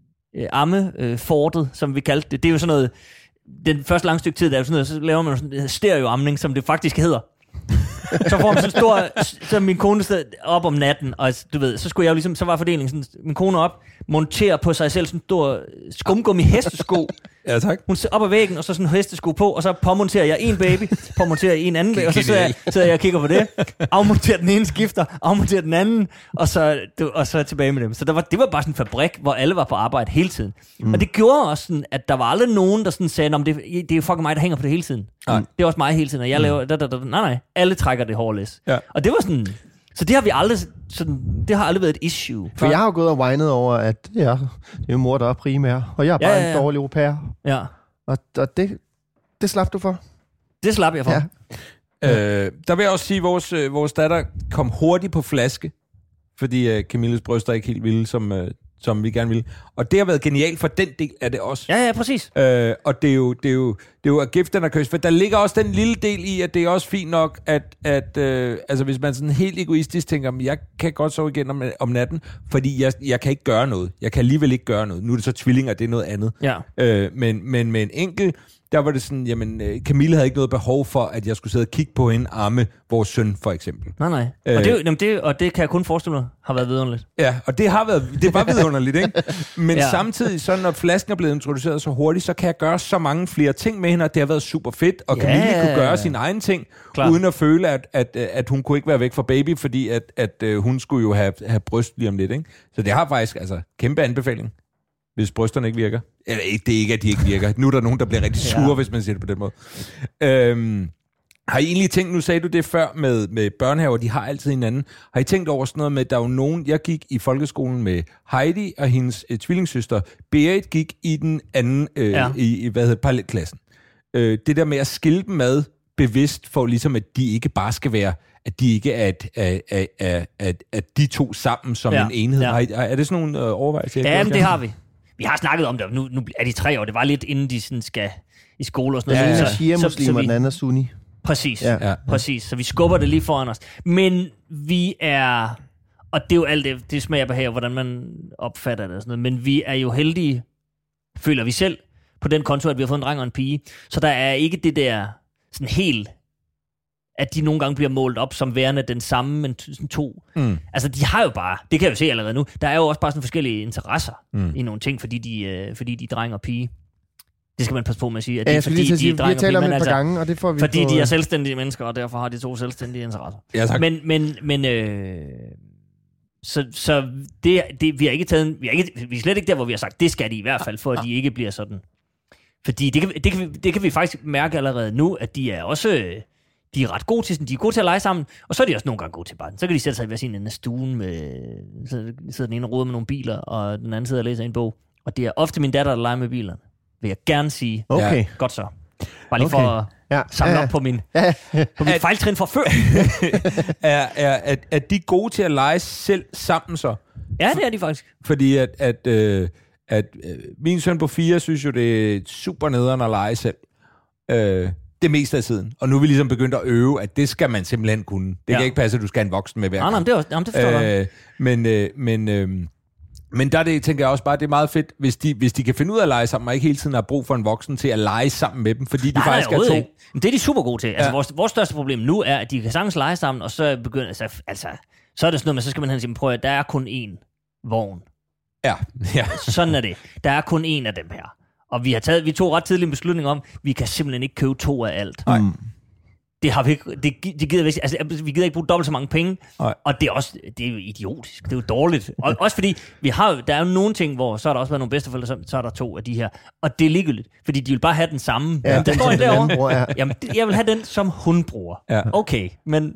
Speaker 5: ammefortet, som vi kaldte det. Det er jo sådan noget... Den første lange stykke tid, der er jo sådan noget, så laver man sådan noget stereoamning, som det faktisk hedder. Så får man sådan stor... Så min kone stod op om natten, og du ved, så skulle jeg jo ligesom... Så var fordelingen sådan... Min kone op, monterer på sig selv sådan en stor skumgummi hestesko.
Speaker 3: Ja, tak.
Speaker 5: Hun sidder op ad væggen, og så sådan en hestesko på, og så påmonterer jeg en baby, påmonterer en anden baby, og så sidder jeg og kigger på det. Afmonterer den ene, skifter, afmonterer den anden, og så tilbage med dem. Så det var bare sådan en fabrik, hvor alle var på arbejde hele tiden. Og det gjorde også sådan, at der var aldrig nogen, der sådan sagde, det er jo fucking mig, der hænger på det hele tiden. Det er også mig hele tiden, og jeg laver... Nej, alle trækker det hårlæs. Ja. Og det var sådan... Så det har vi aldrig... Sådan, det har aldrig været et issue.
Speaker 4: For jeg har jo gået og whinet over, at det er jo mor, der er primær, og jeg er bare en dårlig au pair.
Speaker 5: Ja.
Speaker 4: Og det slap du for?
Speaker 5: Det slap jeg for.
Speaker 3: Ja. Der vil jeg også sige, at vores datter kom hurtigt på flaske, fordi Camilles bryster er ikke helt vilde, som vi gerne ville. Og det har været genialt for den del af det også.
Speaker 5: Ja, præcis.
Speaker 3: Og det er jo at gift den er køs. For der ligger også den lille del i, at det er også fint nok, at altså hvis man sådan helt egoistisk tænker, jeg kan godt sove igen om natten, fordi jeg kan ikke gøre noget. Jeg kan alligevel ikke gøre noget. Nu er det så tvillinger, det er noget andet. Ja. Men med en enkelt, der var det sådan, jamen, Camille havde ikke noget behov for, at jeg skulle sidde og kigge på hende amme vores søn, for eksempel.
Speaker 5: Nej. Og det kan jeg kun forestille mig, har været vidunderligt.
Speaker 3: Ja, og det var vidunderligt, ikke? Men samtidig, så når flasken er blevet introduceret så hurtigt, så kan jeg gøre så mange flere ting med hende, og det har været super fedt, og Camille kunne gøre sine egne ting, uden at føle, at hun kunne ikke være væk fra baby, fordi at hun skulle jo have bryst lige om lidt, ikke? Så det har faktisk, kæmpe anbefaling. Hvis brysterne ikke virker. Eller det er ikke, at de ikke virker. Nu er der nogen, der bliver rigtig sure, hvis man siger det på den måde. Har I egentlig tænkt, nu sagde du det før med børnehaver, de har altid hinanden. Har I tænkt over sådan noget med, der er jo nogen, jeg gik i folkeskolen med Heidi og hendes tvillingssøster. Berit gik i den anden, i parallelklassen. Det der med at skille dem ad bevidst, for ligesom at de ikke bare skal være, at de ikke er de to sammen som en enhed. Ja. Er det sådan nogle overvejelser?
Speaker 5: Ja, men det har vi. Vi har snakket om det, nu er de 3 år. Det var lidt inden de sådan skal i skole og sådan noget.
Speaker 4: Ja, shia-muslimer, den anden er sunni.
Speaker 5: Præcis, præcis. Så vi skubber det lige foran os. Men vi er, og det er jo alt det smager på her, hvordan man opfatter det og sådan noget, men vi er jo heldige, føler vi selv, på den konto, at vi har fået en dreng og en pige. Så der er ikke det der sådan helt, at de nogle gange bliver målt op som værende den samme, men sådan 2. Altså, de har jo bare, det kan jeg jo se allerede nu, der er jo også bare sådan forskellige interesser i nogle ting, fordi de er dreng og pige. Det skal man passe på med at sige, at det er fordi, de er dreng og pige, men
Speaker 4: gange, og det får vi
Speaker 5: fordi de er selvstændige mennesker, og derfor har de 2 selvstændige interesser.
Speaker 3: Ja, tak.
Speaker 5: Men så det vi har ikke taget, vi er slet ikke der, hvor vi har sagt, det skal de i hvert fald, for at de ikke bliver sådan. Fordi det kan vi faktisk mærke allerede nu, at de er også... De er ret gode til, de er gode til at lege sammen, og så er de også nogle gange gode til bare. Så kan de sætte sig i hver sin ende af stuen, så sidder den ene og roder med nogle biler, og den anden sidder og læser en bog. Og det er ofte min datter, der leger med bilerne. Vil jeg gerne sige.
Speaker 4: Okay.
Speaker 5: Godt så. Bare lige for at samle op på min fejltrin fra før.
Speaker 3: er de gode til at lege selv sammen så?
Speaker 5: Ja, det er de faktisk.
Speaker 3: Fordi at min søn på 4 synes jo, det er super nederen at lege selv. Det meste af tiden. Og nu er vi ligesom begyndt at øve, at det skal man simpelthen kunne. Det kan ikke passe, at du skal have en voksen med hver gang.
Speaker 5: Nej, det forstår jeg.
Speaker 3: Men der det, tænker jeg også bare, det er meget fedt, hvis de kan finde ud af at lege sammen, og ikke hele tiden har brug for en voksen til at lege sammen med dem, fordi de faktisk er 2.
Speaker 5: Men det er de super gode til. Altså, vores største problem nu er, at de kan sagtens lege sammen, og så begynder så er det sådan noget, men så skal man hen og sige, prøv at der er kun én vogn. Ja. Sådan er det. Der er kun én af dem her. Og vi tog ret tidligt en beslutning om, vi kan simpelthen ikke købe 2 af alt. Nej. Det har vi ikke, det gider vi ikke, altså vi gider ikke bruge dobbelt så mange penge. Nej. Og det er jo idiotisk. Det er jo dårligt. Og også fordi der er jo nogle ting, hvor så har der også været nogle bedsteforældre, så er der 2 af de her. Og det er ligegyldigt, fordi de vil bare have den samme.
Speaker 4: Ja, den står derovre. Ja.
Speaker 5: Jamen, jeg vil have den, som hun bruger. Ja. Okay, men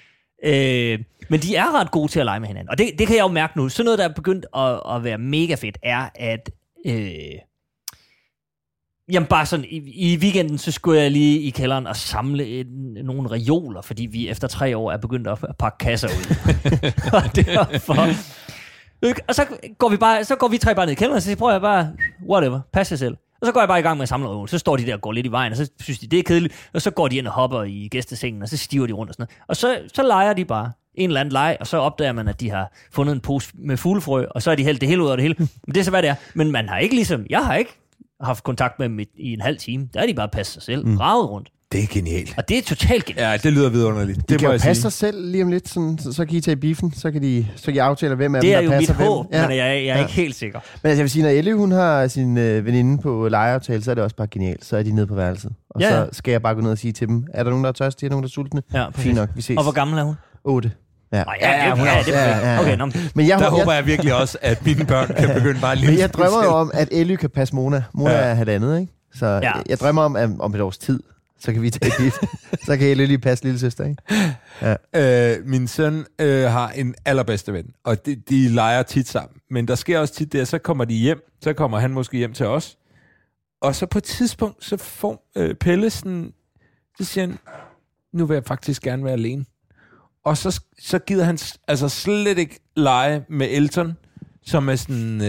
Speaker 5: de er ret gode til at lege med hinanden. Og det kan jeg jo mærke nu. Så noget, der er begyndt at være mega fedt, er, at Jamen bare sådan, i weekenden, så skulle jeg lige i kælderen og samle nogle reoler, fordi vi efter 3 år er begyndt at pakke kasser ud. Og derfor... Og så går vi 3 bare ned i kælderen, og så prøver jeg bare, whatever, pas jer selv. Og så går jeg bare i gang med at samle reoler. Så står de der og går lidt i vejen, og så synes de, det er kedeligt. Og så går de ind og hopper i gæstesengen, og så stiver de rundt og sådan noget. Og så leger de bare en eller anden leg, og så opdager man, at de har fundet en pose med fuglefrø, og så er de hældt det hele ud af det hele. Men det er så, hvad det er. Men man har ikke ligesom, jeg har ikke haft kontakt med dem i en halv time. Der er de bare passet sig selv, ravet rundt.
Speaker 3: Det er genialt.
Speaker 5: Og det er totalt genialt.
Speaker 3: Ja, det lyder vidunderligt.
Speaker 4: De kan jo passe sig selv lige om lidt, sådan, så kan I tage i biffen, så kan I aftale, hvem af dem, der passer hvem.
Speaker 5: Det er jo mit håb, men jeg er ikke helt sikker.
Speaker 4: Men altså, jeg vil sige, når Ellie, hun har sin veninde på legeaftale, så er det også bare genialt. Så er de nede på værelset. Og så skal jeg bare gå ned og sige til dem, er der nogen, der er tørstige, er der nogen, der er sultne?
Speaker 5: Ja,
Speaker 4: fint nok, vi ses.
Speaker 5: Og hvor gammel er hun?
Speaker 4: 8.
Speaker 5: Ja. Okay,
Speaker 3: men håber jeg virkelig også, at mine børn kan begynde bare lidt.
Speaker 4: Men jeg drømmer jo om, at Ellie kan passe Mona. Mona er 1,5, ikke? Så jeg drømmer om et års tid, så kan vi tage gift. Så kan Ellie lige passe lille søster, ikke? Ja.
Speaker 3: Min søn har en allerbedste ven, og de leger tit sammen. Men der sker også tit det, så kommer de hjem, så kommer han måske hjem til os. Og så på et tidspunkt, så får Pelle sådan, så siger han, nu vil jeg faktisk gerne være alene. Og så gider han altså slet ikke lege med Elton, som er sådan,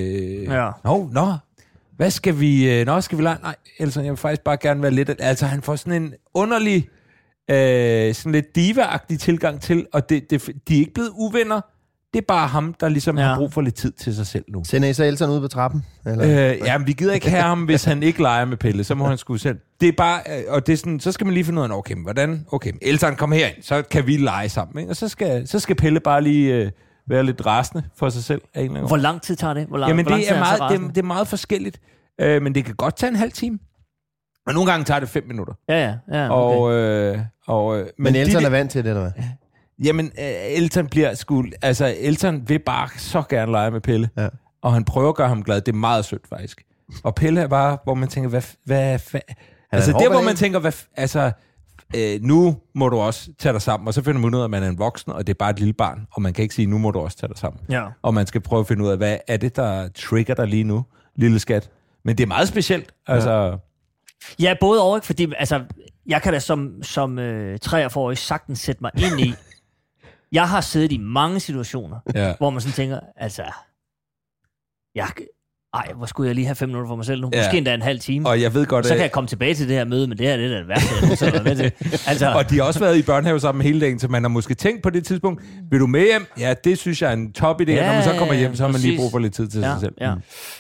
Speaker 3: hvad skal vi, skal vi lege? Nej, Elton, jeg vil faktisk bare gerne være lidt, altså han får sådan en underlig, sådan lidt diva-agtig tilgang til, og de er ikke blevet uvenner, det er bare ham, der ligesom har brug for lidt tid til sig selv nu.
Speaker 4: Sender I så Elton ud på trappen? Eller?
Speaker 3: Men vi gider ikke have ham, hvis han ikke leger med Pelle, så må han sgu selv. Det er bare, og det er sådan, så skal man lige finde ud af, okay, Elton, kom herind, så kan vi lege sammen, ikke? Og så skal Pelle bare lige være lidt rasende for sig selv.
Speaker 5: Hvor lang tid tager det?
Speaker 3: Det er meget forskelligt, men det kan godt tage en halv time. Og nogle gange tager det 5 minutter.
Speaker 5: Ja, okay.
Speaker 4: Men Elton er vant til det, eller hvad?
Speaker 3: Jamen, Elton bliver sgu... Altså, Elton vil bare så gerne lege med Pelle. Ja. Og han prøver at gøre ham glad. Det er meget sødt, faktisk. Og Pelle er bare, hvor man tænker, hvad altså, der hvor man tænker, nu må du også tage dig sammen. Og så finder man ud af, at man er en voksen, og det er bare et lille barn. Og man kan ikke sige, nu må du også tage dig sammen. Ja. Og man skal prøve at finde ud af, hvad er det, der trigger dig lige nu, lille skat. Men det er meget specielt. Altså...
Speaker 5: Ja, både og, ikke? Fordi altså, jeg kan da som 43-årig sagtens sætte mig ind i. Jeg har siddet i mange situationer, hvor man sådan tænker, altså, hvor skulle jeg lige have 5 minutter for mig selv nu? Måske endda en halv time.
Speaker 3: Og jeg ved godt,
Speaker 5: så kan jeg komme tilbage til det her møde, men det her det er det værste, jeg med til. Altså.
Speaker 3: Og de har også været i børnehave sammen hele dagen, så man har måske tænkt på det tidspunkt, vil du med hjem? Ja, det synes jeg er en top idé. Når man så kommer hjem, så har man lige brug for lidt tid til sig selv. Ja.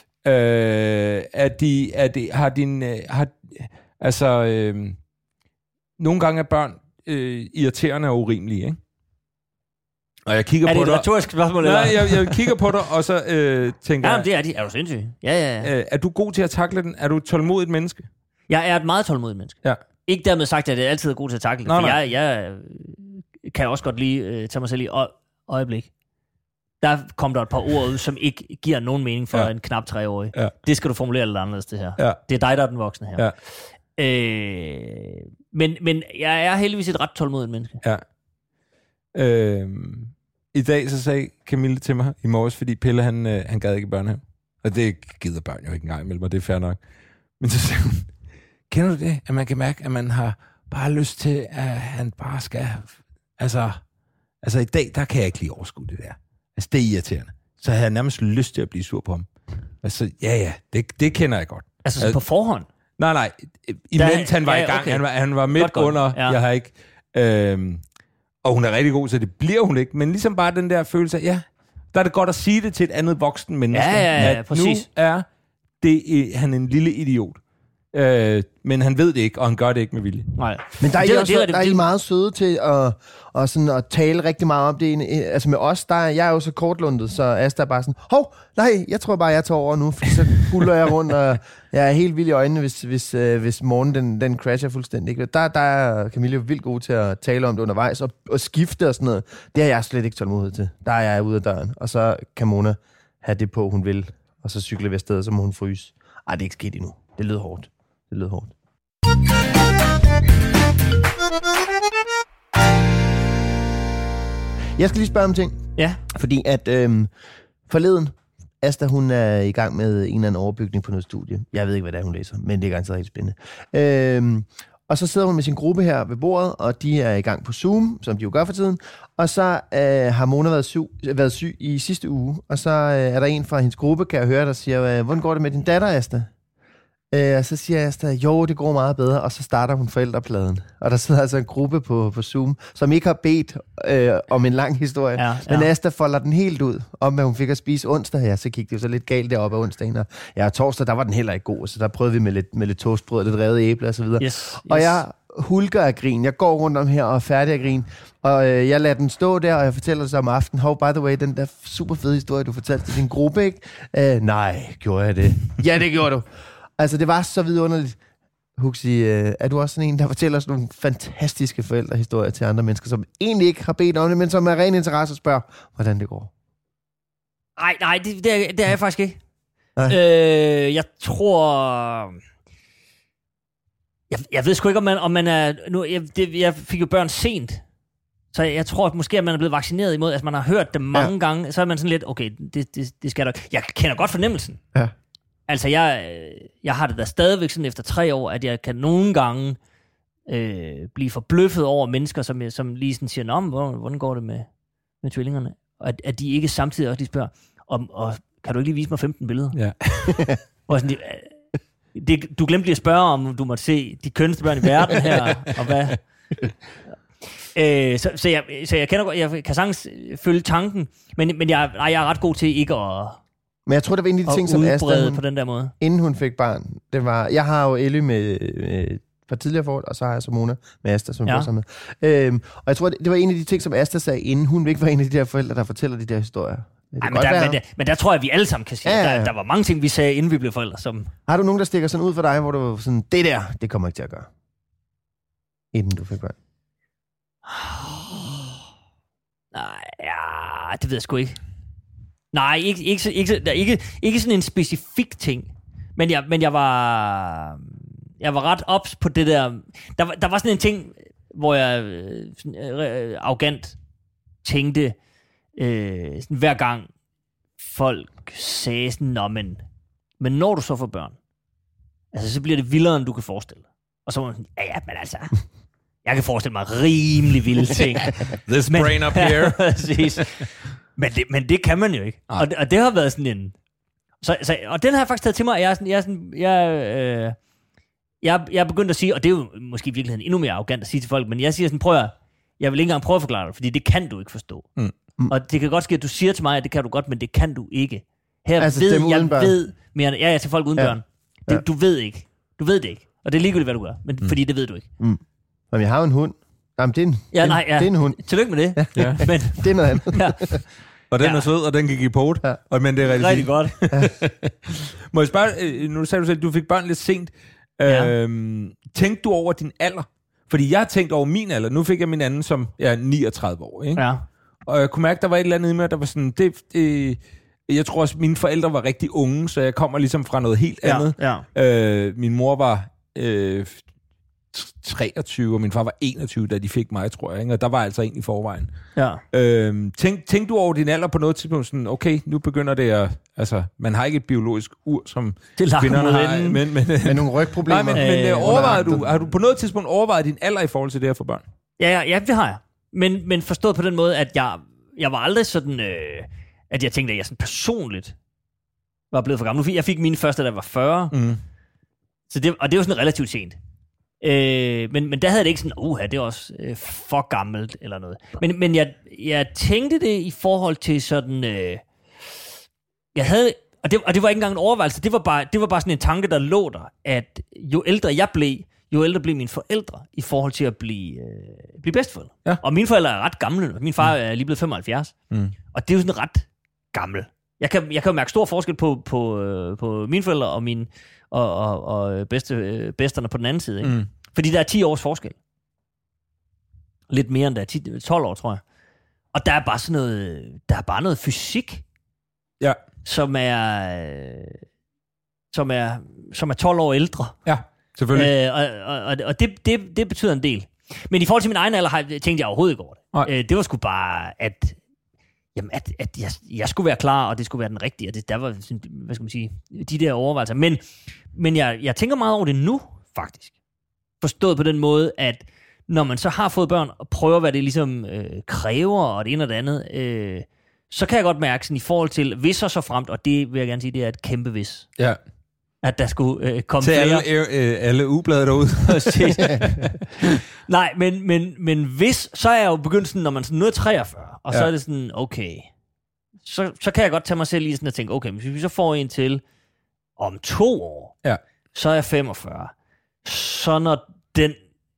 Speaker 3: Nogle gange er børn irriterende og urimelige, ikke? Og jeg kigger på dig.
Speaker 5: Er det et retorisk spørgsmål?
Speaker 3: Nej, jeg kigger på dig, og så tænker jeg...
Speaker 5: Ja, det er de. Er du sindssyg? Ja.
Speaker 3: Er du god til at takle den? Er du et tålmodigt menneske?
Speaker 5: Jeg er et meget tålmodigt menneske. Ja. Ikke dermed sagt, at jeg altid er god til at takle det, for jeg kan også godt lige tage mig selv i øjeblik. Der kom der et par ord ud, som ikke giver nogen mening for en knap 3-årig. Ja. Det skal du formulere lidt anderledes, det her. Ja. Det er dig, der er den voksne her. Ja. Men jeg er heldigvis et ret tålmodigt menneske.
Speaker 3: Ja. I dag så sagde Camille til mig i morges, fordi Pelle han gad ikke i børnehave. Og det gider børn jo ikke engang imellem, og det er fair nok. Men så sagde hun, kender du det, at man kan mærke, at man har bare lyst til, at han bare skal... Altså i dag, der kan jeg ikke lige overskue det der. Altså det er irriterende. Så havde jeg nærmest lyst til at blive sur på ham. Altså det kender jeg godt.
Speaker 5: Altså på forhånd?
Speaker 3: Nej. Imens han var i gang. Okay. Han var midt godt. Under. Ja. Jeg har ikke... og hun er rigtig god, så det bliver hun ikke. Men ligesom bare den der følelse af, der er det godt at sige det til et andet voksen menneske.
Speaker 5: Ja, præcis.
Speaker 3: Nu er han en lille idiot. Men han ved det ikke, og han gør det ikke med vilje.
Speaker 5: Nej.
Speaker 4: Men der er I meget søde til at tale rigtig meget om det. Altså med os, jeg er jo så kortlundet, så Asta er bare sådan, nej, jeg tror bare, jeg tager over nu, for så buller jeg rundt, og jeg er helt vild i øjnene, hvis morgenen den crasher fuldstændig. Der er Camille jo vildt god til at tale om det undervejs, og skifte og sådan noget. Det har jeg slet ikke tålmodighed til. Der er jeg ude af døren, og så kan Mona have det på, hun vil, og så cykle ved afsted, så må hun fryse. Det er ikke sket endnu. Det lød hårdt. Jeg skal lige spørge om ting.
Speaker 5: Ja.
Speaker 4: Fordi at forleden, Asta, hun er i gang med en eller anden overbygning på noget studie. Jeg ved ikke, hvad det er, hun læser, men det er ganske rigtig spændende. Og så sidder hun med sin gruppe her ved bordet, og de er i gang på Zoom, som de jo gør for tiden. Og så har Mona været syg i sidste uge, og så er der en fra hendes gruppe, kan jeg høre, der siger, hvordan går det med din datter, Asta? Og så siger Asta, jo, det går meget bedre, og så starter hun forældrepladen. Og der sidder altså en gruppe på Zoom, som ikke har bedt om en lang historie. Ja. Men Asta folder den helt ud, om hvad hun fik at spise onsdag. Ja, så gik det jo så lidt galt deroppe af onsdagen. Og torsdag, der var den heller ikke god, så der prøvede vi med lidt toastbrød, lidt revet æble og så videre. Yes. Og jeg hulker af grin. Jeg går rundt om her og er færdig af grin. Og jeg lader den stå der, og jeg fortæller det så om aftenen. By the way, den der super fede historie, du fortalte til din gruppe, ikke? Nej, gjorde jeg det? Ja, det gjorde du. Altså, det var så vidunderligt. Huxi, er du også sådan en, der fortæller sådan nogle fantastiske forældrehistorier til andre mennesker, som egentlig ikke har bedt om det, men som er ren interesse og spørger, hvordan det går?
Speaker 5: Nej, det er jeg faktisk ikke. Jeg tror... Jeg ved sgu ikke, om man er... Nu, jeg fik jo børn sent, så jeg tror at måske, at man er blevet vaccineret imod, altså man har hørt det mange gange, så er man sådan lidt, okay, det skal der. Jeg kender godt fornemmelsen. Ja. Altså, jeg har det da stadigvæk sådan efter 3 år, at jeg kan nogle gange blive forbløffet over mennesker, som lige sådan siger, nå, hvordan går det med tvillingerne? Og at de ikke samtidig også lige spørger, og kan du ikke lige vise mig 15 billeder? Ja. Og sådan, du glemte lige at spørge, om du måtte se de kønneste børn i verden her, og hvad... Så jeg kender godt, jeg kan sagtens følge tanken, men jeg er ret god til ikke at...
Speaker 4: Men jeg tror, det var en af de ting, som Asta,
Speaker 5: på den der måde.
Speaker 4: Inden hun fik barn, det var... Jeg har jo Elly med fra tidligere forhold, og så har jeg så Mona med Asta, som går sammen med. Og jeg tror, det var en af de ting, som Asta sagde, inden hun ikke var en af de der forældre, der fortæller de der historier.
Speaker 5: Men der tror jeg, vi alle sammen kan sige, der var mange ting, vi sagde, inden vi blev forældre. Som...
Speaker 4: Har du nogen, der stikker sådan ud for dig, hvor du var sådan, det kommer ikke til at gøre, inden du fik børn?
Speaker 5: Nej, det ved jeg sgu ikke. Nej, ikke sådan en specifik ting. Men jeg var ret ops på det der. Der var sådan en ting, hvor jeg arrogant tænkte, sådan, hver gang folk sagde sådan, nå, men når du så får børn, altså så bliver det vildere, end du kan forestille dig. Og så var man sådan, ja, men altså, jeg kan forestille mig rimelig vilde ting.
Speaker 3: This brain up here.
Speaker 5: Præcis. Men det kan man jo ikke. Og det har været sådan en... og den har jeg faktisk taget til mig. Jeg er begyndt at sige, og det er jo måske i virkeligheden endnu mere arrogant at sige til folk, men jeg siger sådan, jeg vil ikke engang prøve at forklare dig, fordi det kan du ikke forstå. Og det kan godt ske, at du siger til mig, at det kan du godt, men det kan du ikke. Her altså, ved mere... Ja, til folk uden børn. Du ved ikke. Du ved det ikke. Og det er ligegyldigt, hvad du gør, men fordi det ved du ikke.
Speaker 4: Men jeg har jo en hund. Jamen, det er en hund.
Speaker 5: Tillykke med det.
Speaker 4: Ja. Men det er noget andet. Ja.
Speaker 3: Og den er sød, og den gik i pot. Ja. Men det er rigtig
Speaker 5: godt.
Speaker 3: Må jeg spørge, nu sagde du selv, at du fik børn lidt sent. Tænkte du over din alder? Fordi jeg har tænkt over min alder. Nu fik jeg min anden, som er 39 år. Ikke? Ja. Og jeg kunne mærke, der var et eller andet i mig, der var sådan... jeg tror også, mine forældre var rigtig unge, så jeg kommer ligesom fra noget helt andet. Ja. Min mor var 23, og min far var 21, da de fik mig, tror jeg. Ikke? Og der var altså en i forvejen. Ja. Tænk du over din alder på noget tidspunkt, sådan, okay, nu begynder det at... Altså, man har ikke et biologisk ur, som kvinderne har.
Speaker 4: Men nogle rygproblemer.
Speaker 3: Nej, men har du på noget tidspunkt overvejet din alder i forhold til det her for børn?
Speaker 5: Ja, det har jeg. Men forstået på den måde, at jeg var aldrig sådan... at jeg tænkte, at jeg sådan personligt var blevet for gammel. Jeg fik mine første, da jeg var 40. Så det er jo sådan relativt sent. Men der havde det ikke sådan, det er også for gammelt eller noget. Men jeg tænkte det i forhold til sådan, jeg havde, og det var ikke engang en overvejelse, det var bare sådan en tanke, der lå der, at jo ældre jeg blev, jo ældre blev mine forældre i forhold til at blive bedsteforældre. Ja. Og mine forældre er ret gamle. Min far er lige blevet 75. Og det er jo sådan ret gammel. Jeg kan jo mærke stor forskel på mine forældre og mine og bedsterne på den anden side. Ikke? Fordi der er 10 års forskel. Lidt mere end der er 12 år, tror jeg. Og der er bare sådan noget, der er bare noget fysik, som er 12 år ældre.
Speaker 3: Ja, selvfølgelig.
Speaker 5: Og det betyder en del. Men i forhold til min egen alder, tænkte jeg overhovedet ikke over det. Det var sgu bare, at Jamen, at jeg skulle være klar, og det skulle være den rigtige, og det, der var, hvad skal man sige, de der overvejelser. Men jeg tænker meget over det nu, faktisk. Forstået på den måde, at når man så har fået børn, og prøver, hvad det ligesom kræver, og det ene og det andet, så kan jeg godt mærke sådan, i forhold til, hvis og så fremt, og det vil jeg gerne sige, det er et kæmpe hvis.
Speaker 3: Ja.
Speaker 5: At der skulle komme
Speaker 3: til
Speaker 5: flere.
Speaker 3: alle ublade derude.
Speaker 5: Nej, men hvis, så er jeg jo begyndt sådan, når man sådan nu er 43, og så er det sådan, okay, så kan jeg godt tage mig selv i sådan at tænke, okay, hvis vi så får en til om 2 år, så er jeg 45. Så når den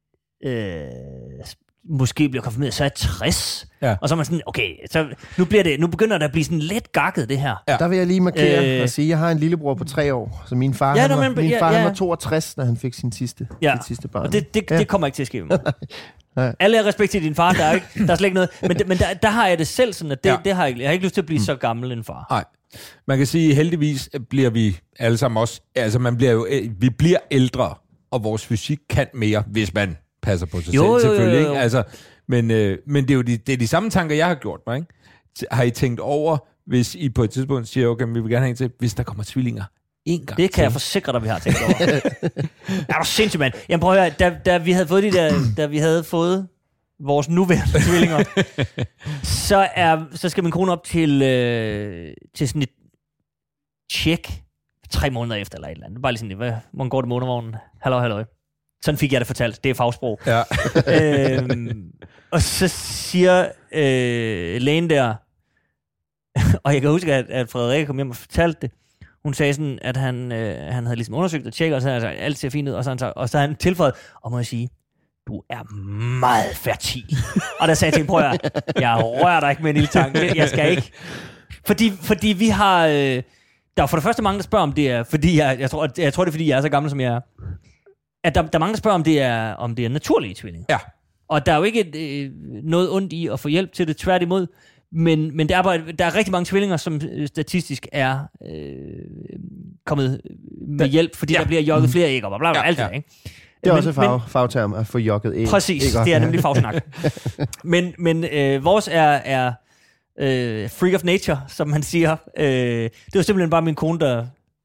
Speaker 5: måske bliver konfirmeret, så er jeg 60. Ja. Og så er man sådan, okay, så nu begynder det at blive sådan lidt gakket, det her.
Speaker 4: Ja. Der vil jeg lige markere og sige, at jeg har en lillebror på 3 år, så min far, han var 62, da han fik sit sidste barn.
Speaker 5: Og det kommer ikke til at ske med mig. Alle respekt til din far, der er slet ikke noget. Men der har jeg det selv sådan, at det har jeg ikke lyst til at blive så gammel en far.
Speaker 3: Nej. Man kan sige, heldigvis bliver vi alle sammen også, altså vi bliver ældre, og vores fysik kan mere, hvis man passer på sig selv, selvfølgelig. Ikke? Altså, men det er jo det er de samme tanker, jeg har gjort mig. Ikke? Har I tænkt over, hvis I på et tidspunkt siger, okay, vi vil gerne have en til, hvis der kommer tvillinger en gang?
Speaker 5: Det kan jeg forsikre dig, vi har tænkt over. Er du sindssygt, mand? Jamen prøv at høre, da vi havde fået da vi havde fået vores nuværende tvillinger, så skal min kone op til sådan et tjek 3 måneder efter, eller et eller andet. Bare lige sådan, hvordan går det månedervognen? Halløj. Sådan fik jeg det fortalt. Det er fagsprog. Ja. Og så siger lægen der, og jeg kan huske, at Frederik kom hjem og fortalte det. Hun sagde sådan, at han havde ligesom undersøgt og tjekket, og så havde han sagt, alt ser fint ud, og så har han tilføjet, og må jeg sige, du er meget fertil. Og der sagde jeg til hende, prøv at jeg rører dig ikke med en lille tank. Jeg skal ikke. Fordi vi har... der er for det første mange, der spørger, om det er, fordi jeg tror, det er, fordi jeg er så gammel, som jeg er. At der er mange, der spørger, om det er naturlige tvillinger. Ja. Og der er jo ikke noget ondt i at få hjælp til det, tværtimod. Men der er rigtig mange tvillinger, som statistisk er kommet med hjælp, fordi der bliver jogget flere æg, og bla, alt det, ikke?
Speaker 4: Det er også fagterm at få jogget æg.
Speaker 5: Præcis, det er nemlig fagsnak. men vores er freak of nature, som man siger. Det var simpelthen bare min kone, der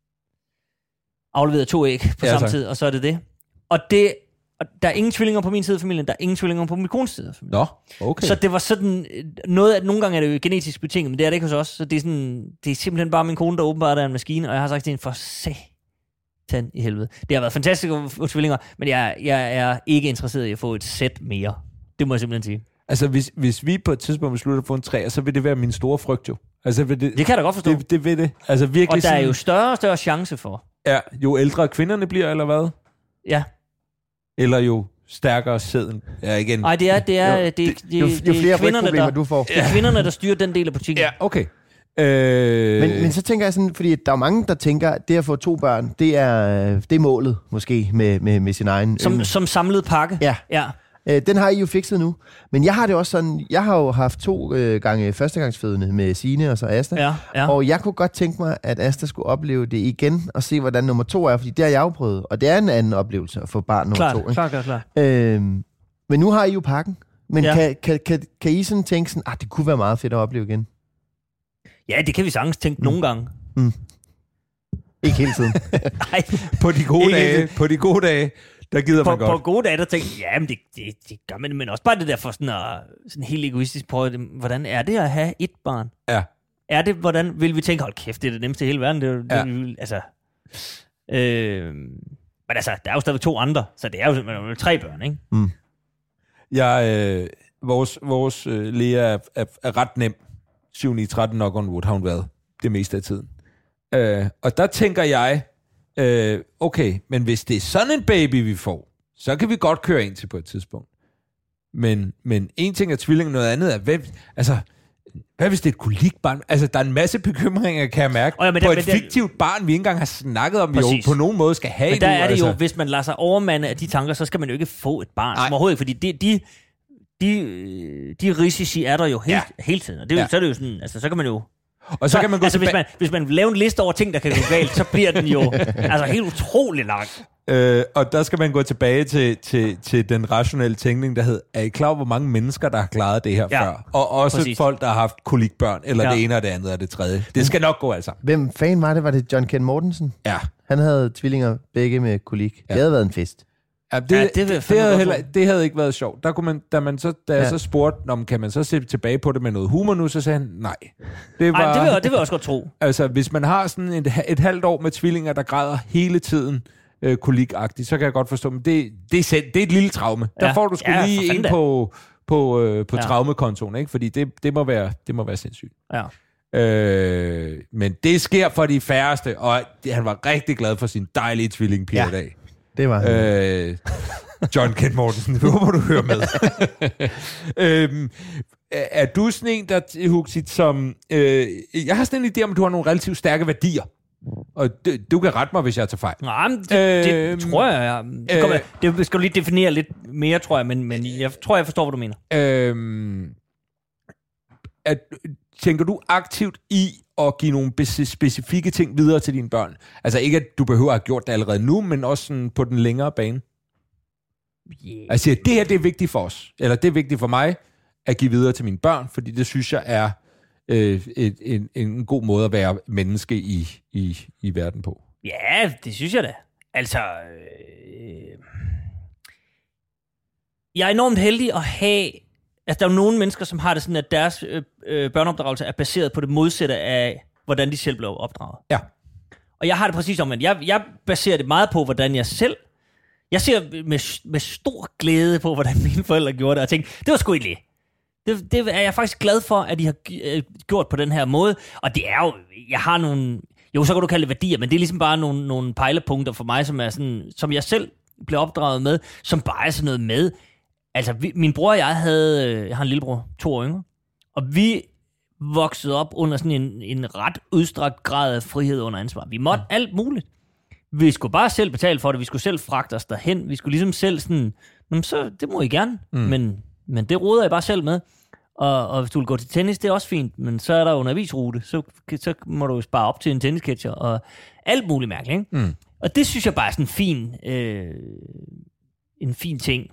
Speaker 5: afleverede 2 æg på samme tid, og så er det. Og der er ingen tvillinger på min side af familien, der er ingen tvillinger på min kones side af familien.
Speaker 3: Nå, okay.
Speaker 5: Så det var sådan noget, at nogle gange er det jo genetisk betinget, men det er det ikke hos os. Så det er simpelthen bare min kone, der åbenbart er en maskine, og jeg har sagt til hende, for satan i helvede. Det har været fantastisk at få tvillinger, men jeg er ikke interesseret i at få et sæt mere. Det må jeg simpelthen sige.
Speaker 3: Altså, hvis vi på et tidspunkt beslutter at få en 3, så vil det være min store frygt jo. Altså,
Speaker 5: det kan jeg da godt forstå.
Speaker 3: Det vil det. Altså, virkelig
Speaker 5: og der er jo større og større chance for.
Speaker 3: Ja, jo ældre kvinderne bliver, eller hvad?
Speaker 5: Ja.
Speaker 3: Eller jo stærkere sæden. Ja, igen.
Speaker 5: Nej, det er
Speaker 4: jo flere problemer du får.
Speaker 5: Det er kvinderne, der styrer den del af butikken.
Speaker 3: Ja, okay.
Speaker 4: Men så tænker jeg sådan, fordi der er mange, der tænker, at det at få 2 børn, det er målet måske med sin egen...
Speaker 5: Som samlet pakke?
Speaker 4: Ja. Den har I jo fikset nu. Men jeg har det også sådan, jeg har jo haft 2 gange førstegangsfødende med Signe og så Asta. Ja. Og jeg kunne godt tænke mig, at Asta skulle opleve det igen og se, hvordan nummer 2 er, fordi det har jeg jo prøvet. Og det er en anden oplevelse at få barn nummer 2.
Speaker 5: Klart.
Speaker 4: Men nu har I jo pakken. Men kan I sådan tænke sådan, det kunne være meget fedt at opleve igen?
Speaker 5: Ja, det kan vi sagtens tænke nogle gange.
Speaker 4: Ikke hele tiden.
Speaker 5: Nej.
Speaker 3: På de gode dage, der gider man godt.
Speaker 5: På gode dage, der tænker jeg, men det gør man, men også bare det der for sådan helt egoistisk på, hvordan er det at have et barn?
Speaker 3: Ja.
Speaker 5: Er det, hvordan vil vi tænke, hold kæft, det er det nemmeste i hele verden. Men altså, der er jo stadig 2 andre, så det er jo 3 børn, ikke?
Speaker 3: Vores Lea er ret nem. 7-9-13 nok on wood har hun været det meste af tiden. Og der tænker jeg, okay, men hvis det er sådan en baby, vi får, så kan vi godt køre ind til på et tidspunkt. Men en ting er tvilling, noget andet er, hvad hvis det er et kolikbarn? Altså, der er en masse bekymringer, kan jeg mærke, på et fiktivt barn, vi ikke engang har snakket om, jo på nogen måde skal have.
Speaker 5: Men der er det jo, hvis man lader sig overmande af de tanker, så skal man jo ikke få et barn. Overhovedet, fordi de risici er der jo hele tiden. Og så er det jo sådan, altså, så kan man jo...
Speaker 3: Og så kan man gå
Speaker 5: hvis man laver en liste over ting, der kan gå galt, så bliver den jo altså helt utrolig lang.
Speaker 3: Og der skal man gå tilbage til den rationelle tænkning, der hed, er I klar over, hvor mange mennesker, der har klaret det her før? Og også præcis. Folk, der har haft kolikbørn, eller det ene og det andet og det tredje. Det skal nok gå altså.
Speaker 4: Hvem fanden var det? Var det John Ken Mortensen?
Speaker 3: Ja.
Speaker 4: Han havde tvillinger begge med kolik. Ja. Det havde været en fest.
Speaker 3: Ja, det havde ikke været sjovt. Der kunne man, jeg så spurgte, kan man så se tilbage på det med noget humor nu, så sagde han nej. Det
Speaker 5: vil jeg også godt tro.
Speaker 3: Altså, hvis man har sådan et halvt år med tvillinger, der græder hele tiden kolikagtigt, så kan jeg godt forstå, men det er et lille traume. Der får du sgu lige ind på traumekontoen, ikke? Fordi det må være sindssygt.
Speaker 5: Ja.
Speaker 3: Men det sker for de færreste, og han var rigtig glad for sin dejlige tvillingpige i dag.
Speaker 4: Det var
Speaker 3: John Ken Mortensen, det håber du hører med. Er du sådan en, der, Huxit, som... jeg har sådan en idé om, at du har nogle relativt stærke værdier. Og du kan rette mig, hvis jeg tager fejl.
Speaker 5: Nej, det tror jeg. Det skal du lige definere lidt mere, tror jeg, men jeg tror, jeg forstår, hvad du mener.
Speaker 3: Tænker du aktivt i at give nogle specifikke ting videre til dine børn? Altså ikke, at du behøver at have gjort det allerede nu, men også sådan på den længere bane?
Speaker 5: Yeah.
Speaker 3: Altså, det her, det er vigtigt for os. Eller det er vigtigt for mig at give videre til mine børn, fordi det synes jeg er en god måde at være menneske i verden på.
Speaker 5: Ja, det synes jeg da. Altså, jeg er enormt heldig at have... Altså, der er jo nogle mennesker, som har det sådan, at deres børneopdragelse er baseret på det modsatte af, hvordan de selv blev opdraget.
Speaker 3: Ja.
Speaker 5: Og jeg har det præcis omvendt. Jeg baserer det meget på, hvordan jeg selv... Jeg ser med stor glæde på, hvordan mine forældre gjorde det, og tænkte, det var sgu egentlig... Det er jeg faktisk glad for, at de har gjort på den her måde. Og det er jo... Jeg har nogle... Jo, så kan du kalde det værdier, men det er ligesom bare nogle pejlepunkter for mig, som er sådan, som jeg selv blev opdraget med, som bare er sådan noget med... Altså, min bror og jeg har en lillebror, 2 år yngre, og vi voksede op under sådan en ret udstrakt grad af frihed under ansvar. Vi måtte alt muligt. Vi skulle bare selv betale for det, vi skulle selv fragte os derhen, vi skulle ligesom selv sådan, så det må I gerne, men det råder jeg bare selv med. Og hvis du vil gå til tennis, det er også fint, men så er der jo en avisrute, så må du spare op til en tennisketcher, og alt muligt mærkeligt, ikke? Og det synes jeg bare er sådan en fin ting.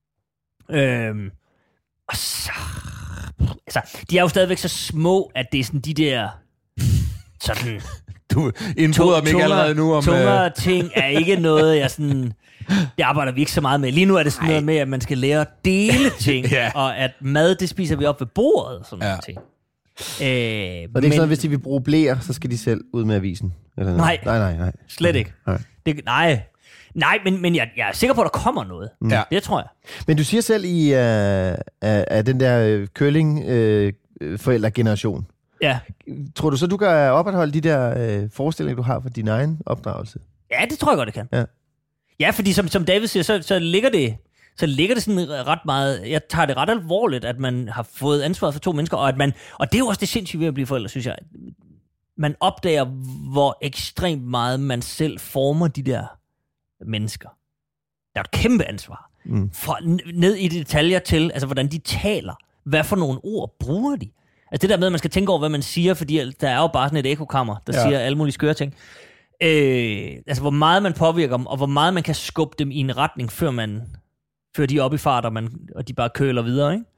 Speaker 5: Og så... Altså, de er jo stadigvæk så små, at det er sådan de der... Sådan...
Speaker 3: Du indbryder mig ikke allerede nu om...
Speaker 5: Tungere ting er ikke noget, jeg sådan... Det arbejder vi ikke så meget med. Lige nu er det sådan noget med, at man skal lære at dele ting, og at mad, det spiser vi op ved bordet, sådan nogle ting.
Speaker 4: Og det er ikke sådan, hvis de vil bruge blæer, så skal de selv ud med avisen? Eller nej.
Speaker 5: Slet ikke. Nej, men jeg er sikker på, at der kommer noget.
Speaker 3: Ja.
Speaker 5: Det tror jeg.
Speaker 4: Men du siger selv i den der curling-forældregeneration.
Speaker 5: Ja.
Speaker 4: Tror du så, du kan opretholde de der forestillinger, du har for din egen opdragelse?
Speaker 5: Ja, det tror jeg godt, det kan. Ja, fordi som David siger, så ligger det sådan ret meget... Jeg tager det ret alvorligt, at man har fået ansvaret for 2 mennesker, og det er jo også det sindssyge ved at blive forældre, synes jeg. Man opdager, hvor ekstremt meget man selv former de der mennesker. Der er et kæmpe ansvar. Fra ned i detaljer til, altså hvordan de taler. Hvad for nogle ord bruger de? Altså det der med, at man skal tænke over, hvad man siger, fordi der er jo bare sådan et ekokammer, der siger alle mulige skøre ting. Altså hvor meget man påvirker dem, og hvor meget man kan skubbe dem i en retning, før de er oppe i fart, og de bare køler videre, ikke?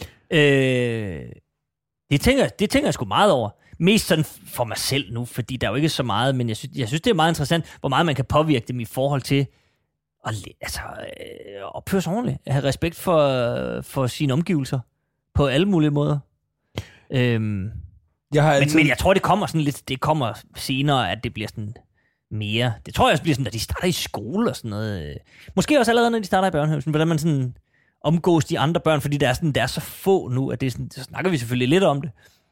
Speaker 5: Det tænker jeg sgu meget over. Mest sådan for mig selv nu, fordi der er jo ikke så meget, men jeg synes det er meget interessant, hvor meget man kan påvirke dem i forhold til at opføre sig ordentligt, at have respekt for sine omgivelser på alle mulige måder. Men jeg tror, det kommer sådan lidt, det kommer senere, at det bliver sådan mere, det tror jeg også bliver sådan, at de starter i skole og sådan noget. Måske også allerede, når de starter i børnehaven, hvordan man sådan omgås de andre børn, fordi der er så få nu, at det er sådan, så snakker vi selvfølgelig lidt om det.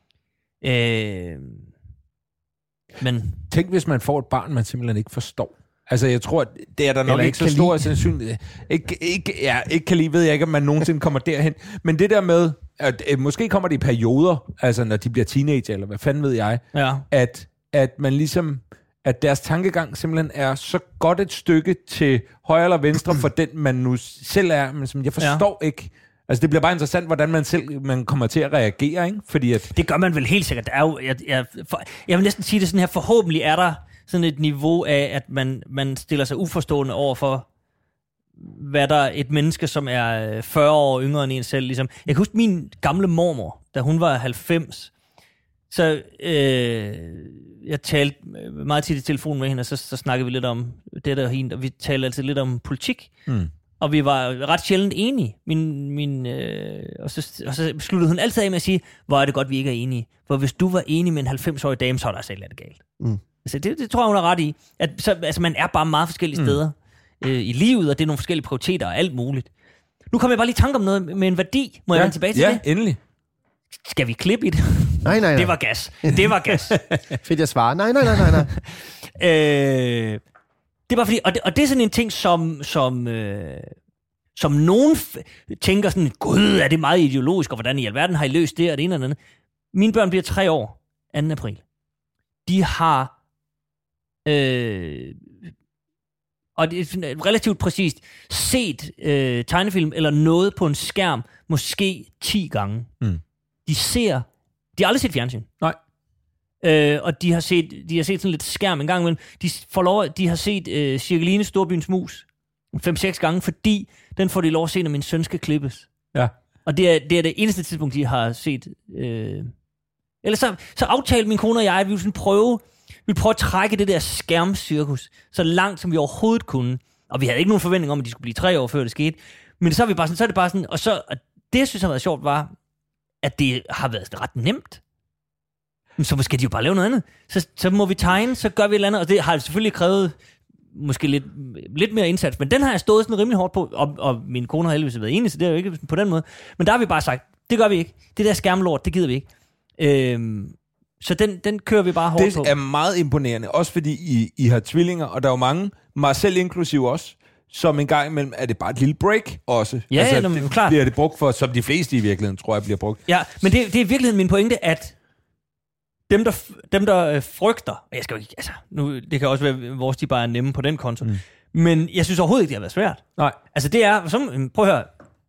Speaker 5: Men
Speaker 3: tænk, hvis man får et barn, man simpelthen ikke forstår. Altså, jeg tror, det er der nok ikke så stor sandsynlighed. Ikke kan lide, ved jeg ikke, om man nogensinde kommer derhen. Men det der med, at måske kommer det i perioder, altså når de bliver teenager, eller hvad fanden ved jeg, at man ligesom, at deres tankegang simpelthen er så godt et stykke til højre eller venstre for den, man nu selv er, men som jeg forstår ikke. Altså, det bliver bare interessant, hvordan man kommer til at reagere, ikke? Fordi at...
Speaker 5: Det gør man vel helt sikkert. Der er jo, jeg vil næsten sige det sådan her, forhåbentlig er der sådan et niveau af, at man stiller sig uforstående over for, hvad der et menneske, som er 40 år yngre end en selv. Ligesom. Jeg kan huske min gamle mormor, da hun var 90, så jeg talte meget tit i telefonen med hende, og så snakkede vi lidt om det der og hende, og vi talte altid lidt om politik. Og vi var ret sjældent enige. Og så sluttede hun altid af med at sige, hvor er det godt, vi ikke er enige. For hvis du var enig med en 90-årig dame, så er der altså lidt galt. Altså, det tror jeg, hun er ret i. Altså, man er bare meget forskellige steder i livet, og det er nogle forskellige prioriteter og alt muligt. Nu kommer jeg bare lige i tanke om noget med en værdi. Må jeg vende tilbage til det?
Speaker 3: Ja, endelig.
Speaker 5: Skal vi klippe i det?
Speaker 4: Nej.
Speaker 5: Det var gas. Det var gas.
Speaker 4: Fedt, jeg svarer. Nej.
Speaker 5: Det var fordi, og det er sådan en ting, som nogen tænker sådan, gud, er det meget ideologisk, og hvordan i alverden har I løst det, og det ene eller andet. Mine børn bliver 3 år, 2. april. De har, og det er relativt præcist, set tegnefilm eller noget på en skærm, måske 10 gange. De har aldrig set fjernsyn.
Speaker 3: Nej.
Speaker 5: Og de har set sådan lidt skærm en gang imellem. De har set Cirkeline Storbyens Mus 5-6 gange, fordi den får de lov at se, når min søn skal klippes.
Speaker 3: Ja.
Speaker 5: Og det er det eneste tidspunkt, de har set. Ellers så aftalte min kone og jeg, at vi ville prøve at trække det der skærmcirkus så langt, som vi overhovedet kunne. Og vi havde ikke nogen forventning om, at de skulle blive 3 år, før det skete. Men så er det bare sådan, og det, jeg synes har været sjovt, var, at det har været ret nemt. Så måske de jo bare lave noget andet. Så må vi tegne, så gør vi et eller andet. Og det har selvfølgelig krævet måske lidt mere indsats. Men den har jeg stået sådan rimelig hårdt på. Og min kone har heldigvis været enig, så det er jo ikke på den måde. Men der har vi bare sagt, det gør vi ikke. Det der skærmlort, det gider vi ikke. Så den kører vi bare hårdt på.
Speaker 3: Det er meget imponerende. Også fordi I har tvillinger, og der er jo mange, mig selv inklusiv også, som en gang imellem er det bare et lille break også.
Speaker 5: Ja, altså,
Speaker 3: det
Speaker 5: klart.
Speaker 3: Bliver det brugt for, som de fleste i virkeligheden, tror jeg, bliver brugt.
Speaker 5: Ja, men det er i virkeligheden min pointe, at dem, der frygter, og jeg skal jo ikke, altså, nu, det kan også være, vores de bare er nemme på den konto, men jeg synes overhovedet ikke, det har været svært.
Speaker 3: Nej.
Speaker 5: Altså det er, prøv at høre,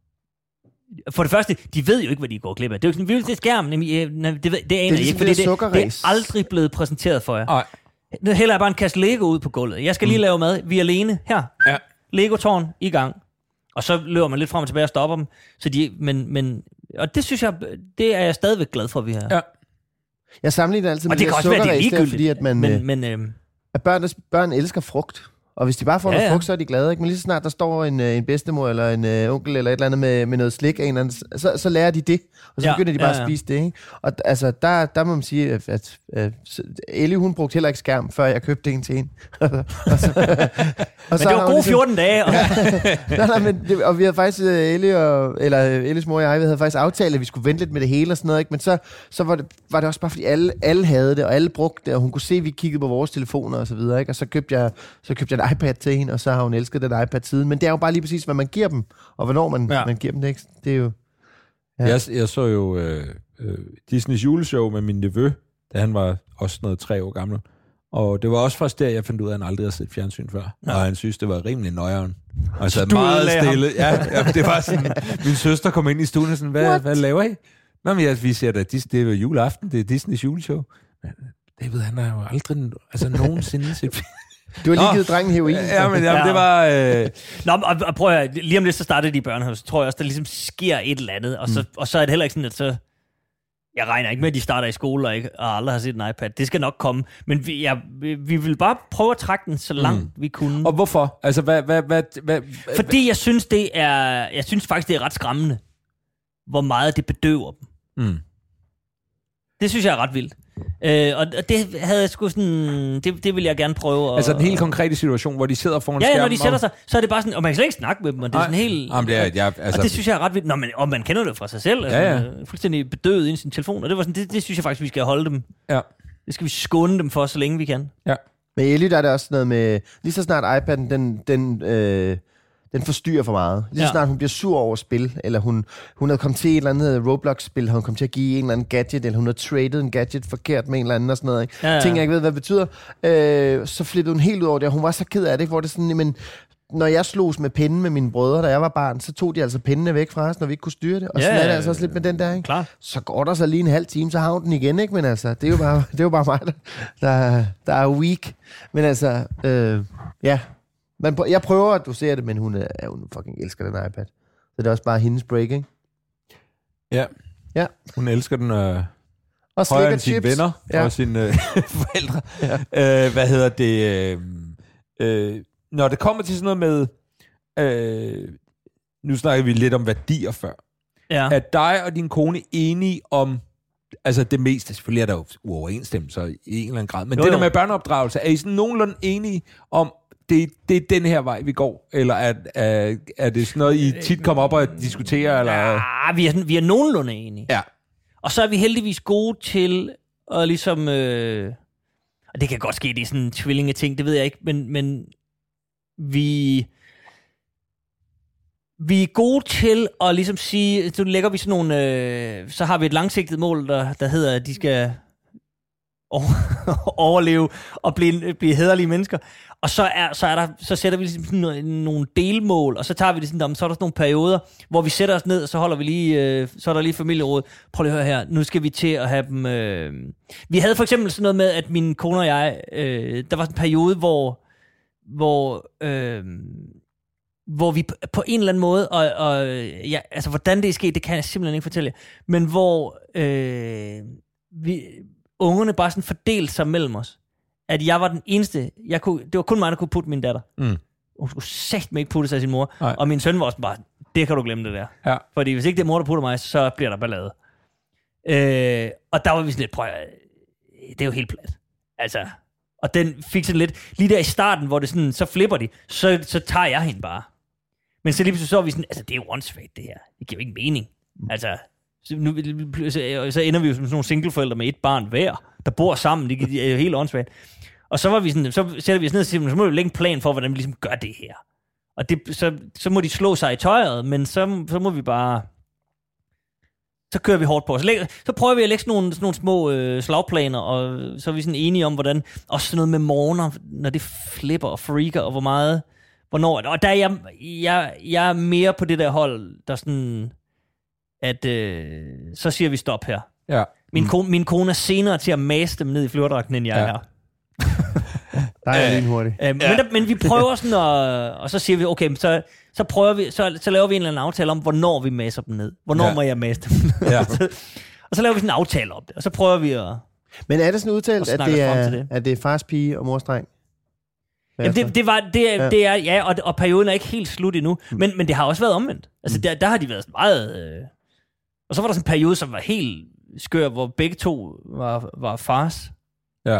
Speaker 5: for det første, de ved jo ikke, hvad de går glip af. Det er jo sådan, vi vil til skærmen, det aner I ikke, fordi det er aldrig blevet præsenteret for jer. Nej. Det hælder jeg bare en kasse Lego ud på gulvet. Jeg skal lige lave mad, vi er alene her. Ja. Lego-tårn i gang. Og så løber man lidt frem og tilbage og stopper dem. Så og det synes jeg, det er jeg stadigvæk glad for, at vi har. Ja.
Speaker 4: Jeg sammenligner altid med
Speaker 5: det
Speaker 4: sukkerræs, fordi at at børn elsker frugt. Og hvis de bare får noget frugt, så er de glade. Ikke? Men lige så snart der står en bedstemor eller en onkel eller et eller andet med noget slik af en eller anden, så lærer de det. Og så begynder de bare at spise det. Ikke? Og altså, der må man sige, at Ellie, hun brugte heller ikke skærm, før jeg købte en til hende.
Speaker 5: Men det var gode 14 dage.
Speaker 4: Og vi havde faktisk, Ellies mor og jeg, vi havde faktisk aftalt, at vi skulle vente lidt med det hele og sådan noget. Ikke? Men så var det også bare, fordi alle havde det, og alle brugte det, og hun kunne se, at vi kiggede på vores telefoner og så videre. Ikke? Og så købte jeg en iPad til hende, og så har hun elsket den iPad siden. Men det er jo bare lige præcis, hvad man giver dem, og hvornår man giver dem det. Ikke? Det er jo...
Speaker 3: Ja. Jeg så jo Disneys juleshow med min nevø, da han var også noget 3 år gammel. Og det var også først der, jeg fandt ud af, at han aldrig havde set fjernsyn før. Ja. Og han synes, det var rimelig nøjeren. Og så meget stille. Ja, det var sådan, min søster kom ind i stuen og sådan, hvad laver I? Nå, men vi ser da, det er juleaften, det er Disneys juleshow. David, han har jo aldrig nogensinde set.
Speaker 4: Du har lige givet drengen heroin.
Speaker 3: Jamen, det var...
Speaker 5: Nå, og prøv at høre, lige om lidt, så starter de i børnehave, så tror jeg også, der ligesom sker et eller andet, og så er det heller ikke sådan, at så... Jeg regner ikke med, at de starter i skole og aldrig har set en iPad. Det skal nok komme. Men vi vil bare prøve at trække den så langt vi kunne.
Speaker 3: Og hvorfor? Altså, hvad?
Speaker 5: Fordi jeg synes faktisk, det er ret skræmmende, hvor meget det bedøver dem. Det synes jeg er ret vildt. Og det havde jeg sgu sådan... Det vil jeg gerne prøve.
Speaker 3: Altså den helt konkrete situation, hvor de sidder foran skærmen.
Speaker 5: Ja, når de sætter sig, så er det bare sådan... Og man kan slet ikke snakke med dem, og det er sådan helt... Og det synes jeg er ret vildt. Og man kender det fra sig selv. Altså, fuldstændig bedøvet ind i sin telefon. Og det var sådan, det synes jeg faktisk, vi skal holde dem. Ja. Det skal vi skåne dem for, så længe vi kan. Ja.
Speaker 4: Med Ellie, der er det også noget med... Lige så snart iPad'en, den forstyrrer for meget. Lige så snart hun bliver sur over spil, eller hun havde kommet til et eller andet Roblox-spil, hun kom til at give en eller anden gadget, eller hun havde traded en gadget forkert med en eller anden og sådan noget. Ikke? Ja. Ting, jeg ikke ved, hvad det betyder. Så flippede hun helt ud over det, og hun var så ked af det, hvor det sådan, men når jeg slogs med pinden med mine brødre, da jeg var barn, så tog de altså pindene væk fra os, når vi ikke kunne styre det. Og sådan er det altså også lidt med den der, ikke?
Speaker 5: Klar.
Speaker 4: Så går der så lige en halv time, så har hun den igen, ikke? Men altså, det er jo bare mig, der er weak. Men altså, ja. Jeg prøver at dosere det, men hun fucking elsker den iPad. Så det er også bare hendes break, ikke?
Speaker 3: Ja. Hun elsker den
Speaker 4: og
Speaker 3: højere end sine venner og sine forældre. Ja. Hvad hedder det? Når det kommer til sådan noget med... nu snakker vi lidt om værdier før. Ja. Er dig og din kone enige om... Altså det meste, selvfølgelig er der jo uoverensstemmelser i en eller anden grad, men det der med børneopdragelse, er I sådan nogenlunde enige om, det er den her vej, vi går? Eller er det sådan noget, I tit kommer op og diskuterer? Eller?
Speaker 5: Ja, vi er nogenlunde enige. Ja. Og så er vi heldigvis gode til at ligesom... og det kan godt ske, det er sådan en tvillingeting, det ved jeg ikke, men vi er gode til at ligesom sige, så lægger vi sådan så har vi et langsigtet mål, der hedder, at de skal overleve og blive hæderlige mennesker. Og så sætter vi ligesom nogle delmål, og så tager vi det sådan, så er der sådan nogle perioder, hvor vi sætter os ned, og så holder vi lige, så er der lige familieråd. Prøv lige at høre her, nu skal vi til at have dem... Vi havde for eksempel sådan noget med, at min kone og jeg, der var sådan en periode, hvor vi på en eller anden måde, og ja, altså hvordan det er sket, det kan jeg simpelthen ikke fortælle jer, men hvor ungerne bare sådan fordelte sig mellem os. At jeg var den eneste, det var kun mig, der kunne putte min datter. Hun skulle satme ikke putte sig af sin mor. Nej. Og min søn var også bare, det kan du glemme det der. Ja. Fordi hvis ikke det er mor, der putter mig, så bliver der ballade. Og der var vi sådan lidt, det er jo helt plat. Altså, og den fik sådan lidt, lige der i starten, hvor det sådan, så flipper de, så tager jeg hende bare. Men så lige pludselig så var vi sådan, altså det er jo åndssvagt det her. Det giver jo ikke mening. Altså, så ender vi jo som sådan nogle singleforældre med et barn hver, der bor sammen. Det er jo helt åndssvagt. Og så var vi sådan, så sætter vi os ned og siger, så må vi lægge en plan for, hvordan vi ligesom gør det her. Og det, så må de slå sig i tøjet, men så må vi bare... Så kører vi hårdt på. Så prøver vi at lægge sådan nogle små slagplaner, og så er vi sådan enige om, hvordan... Også sådan noget med morgener, når det flipper og freaker, og hvornår... Og der er jeg er mere på det der hold, der sådan... At så siger vi stop her. Ja. Min kone er senere til at mase dem ned i flyverdragten, end jeg er.
Speaker 4: Der er jeg lige hurtigt.
Speaker 5: Men vi prøver sådan, og så siger vi, okay, så prøver vi, så laver vi en eller anden aftale om, hvornår vi maser dem ned. Hvornår må jeg mase dem ned? Ja. Og så laver vi sådan en aftale om det, og så prøver vi at...
Speaker 4: Men er det sådan udtalt, at det er fars pige og mors dreng?
Speaker 5: Jamen det er, ja, og perioden er ikke helt slut endnu, men det har også været omvendt. Altså der har de været meget... Og så var der sådan en periode, som var helt skør, hvor begge to var fars. Ja.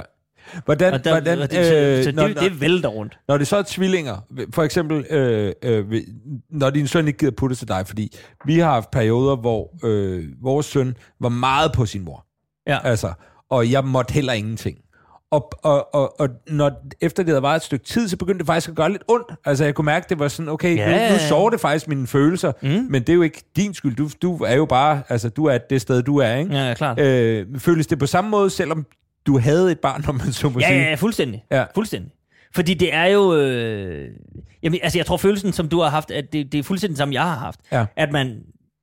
Speaker 5: Det vælter rundt.
Speaker 3: Når det så er tvillinger, for eksempel, når din søn ikke gider putte til dig, fordi vi har haft perioder, hvor vores søn var meget på sin mor. Ja. Altså, og jeg måtte heller ingenting. Og når efter det havde været et stykke tid, så begyndte det faktisk at gøre lidt ondt. Altså jeg kunne mærke, det var sådan, okay, nu sover det faktisk mine følelser, men det er jo ikke din skyld. Du er jo bare, altså du er det sted, du er, ikke?
Speaker 5: Ja, klart.
Speaker 3: Føles det på samme måde, selvom du havde et barn, når man så må sige?
Speaker 5: Ja, fuldstændig. Ja. Fuldstændig. Fordi det er jo... jamen, altså jeg tror, følelsen, som du har haft, at det er fuldstændig som jeg har haft. Ja. At man...